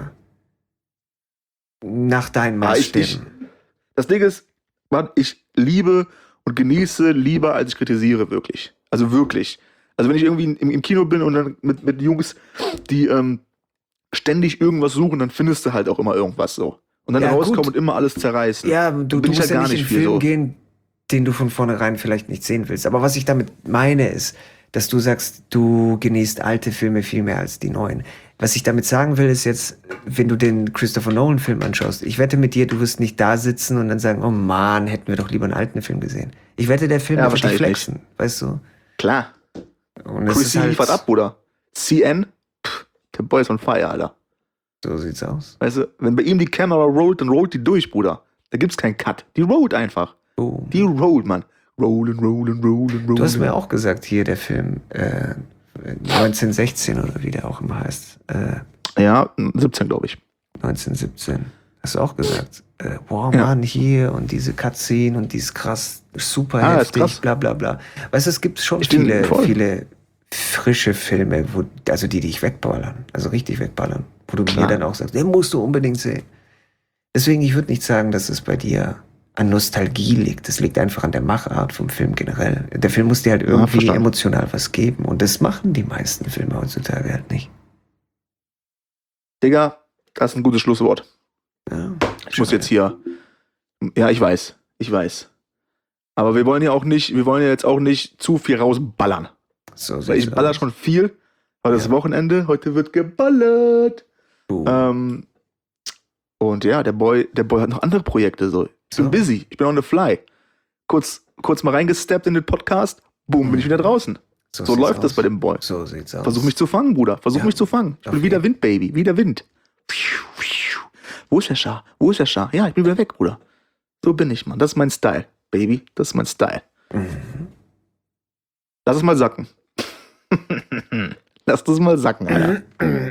nach deinen Ah, ich, ich, Maßstäben. das Ding ist, Mann, ich liebe und genieße lieber, als ich kritisiere, wirklich. Also wirklich. Also wenn ich irgendwie im, im Kino bin und dann mit, mit Jungs, die ähm, ständig irgendwas suchen, dann findest du halt auch immer irgendwas so. Und dann Ja, rauskommen gut. und immer alles zerreißen. Ja, du, bin du ich musst halt ja gar nicht in nicht einen viel Film so. gehen, den du von vornherein vielleicht nicht sehen willst. Aber was ich damit meine ist, dass du sagst, du genießt alte Filme viel mehr als die neuen. Was ich damit sagen will, ist jetzt, wenn du den Christopher Nolan-Film anschaust, ich wette mit dir, du wirst nicht da sitzen und dann sagen, oh Mann, hätten wir doch lieber einen alten Film gesehen. Ich wette, der Film Ja, wird dich wahrscheinlich flexen, weißt du? Klar. Und es ist Chrissy halt, liefert ab, Bruder. C N, pff, der Boy ist on fire, Alter. so sieht's aus. Weißt du, wenn bei ihm die Kamera rollt, dann rollt die durch, Bruder. Da gibt's keinen Cut. Die rollt einfach. Boom. Die rollt, Mann. Rollen, rollen, rollen, rollen. Du hast mir auch gesagt, hier der Film äh, neunzehnhundertsechzehn oder wie der auch immer heißt. Äh, Ja, siebzehn, glaube ich. neunzehnhundertsiebzehn. Hast du auch gesagt. Äh, wow, Ja. Mann, hier und diese Cutscene und dieses krass, super Ah, ist heftig, krass. bla bla bla. Weißt du, es gibt schon Ich bin viele, voll. viele frische Filme, wo, also die dich wegballern, also richtig wegballern, wo du Klar. mir dann auch sagst, den musst du unbedingt sehen. Deswegen, ich würde nicht sagen, dass es bei dir an Nostalgie liegt. Das liegt einfach an der Machart vom Film generell. Der Film muss dir halt irgendwie verstanden. emotional was geben. Und das machen die meisten Filme heutzutage halt nicht. Digga, das ist ein gutes Schlusswort. Ja, Ich muss jetzt hier. Ja, ich weiß. Ich weiß. Aber wir wollen ja auch nicht, wir wollen ja jetzt auch nicht zu viel rausballern. So Weil sieht's ich baller aus. schon viel. Heute ist Ja. Wochenende, heute wird geballert. Boom. Ähm, und ja, der Boy, der Boy hat noch andere Projekte. So. Ich bin So. busy, ich bin on the fly. Kurz, kurz mal reingesteppt in den Podcast, boom, bin ich wieder draußen. So sieht's läuft das aus. bei dem Boy. So sieht's aus. Versuch mich zu fangen, Bruder. Versuch Ja. mich zu fangen. Ich Auf bin wieder jeden- Wind, Baby. Wieder Wind. Wo ist der Schar? Wo ist der Schar? Ja, ich bin wieder weg, Bruder. So bin ich, Mann. Das ist mein Style, Baby. Das ist mein Style. Mhm. Lass es mal sacken. Lass das mal sacken, Alter.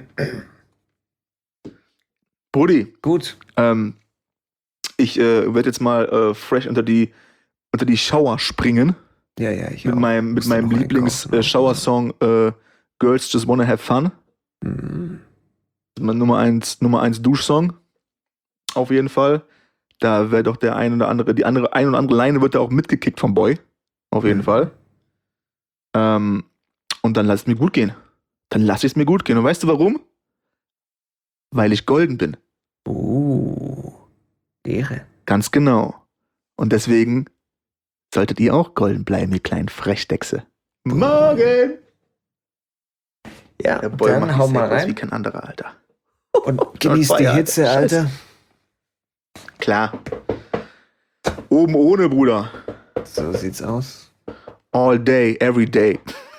Brudi, Gut. ähm, ich äh, werde jetzt mal äh, fresh unter die, unter die Shower springen. Ja, ja, ich Mit auch. meinem, mit Musste meinem noch Lieblings-Shower-Song einkaufen äh, Girls Just Wanna Have Fun. Mhm. Mein Nummer eins, Nummer eins Duschsong. Auf jeden Fall. Da wird doch der ein oder andere, die andere, ein oder andere Leine wird da auch mitgekickt vom Boy. Auf jeden Mhm. Fall. Ähm, und dann lass es mir gut gehen. Dann lass ich es mir gut gehen. Und weißt du warum? Weil ich golden bin. Uh, Ehre. Ganz genau. Und deswegen solltet ihr auch golden bleiben, ihr kleinen Frechdechse. Morgen! Ja, Der Boy dann macht hau die mal Sex aus wie rein kein anderer, Alter. und genieß die Feier, Hitze, Scheiße. Alter. Klar. Oben ohne, Bruder. So sieht's aus. All day, every day.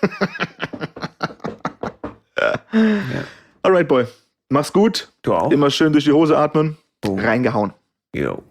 Ja. Alright, Boy. Mach's gut. Du auch? Immer schön durch die Hose atmen. Boom. Reingehauen. Jo.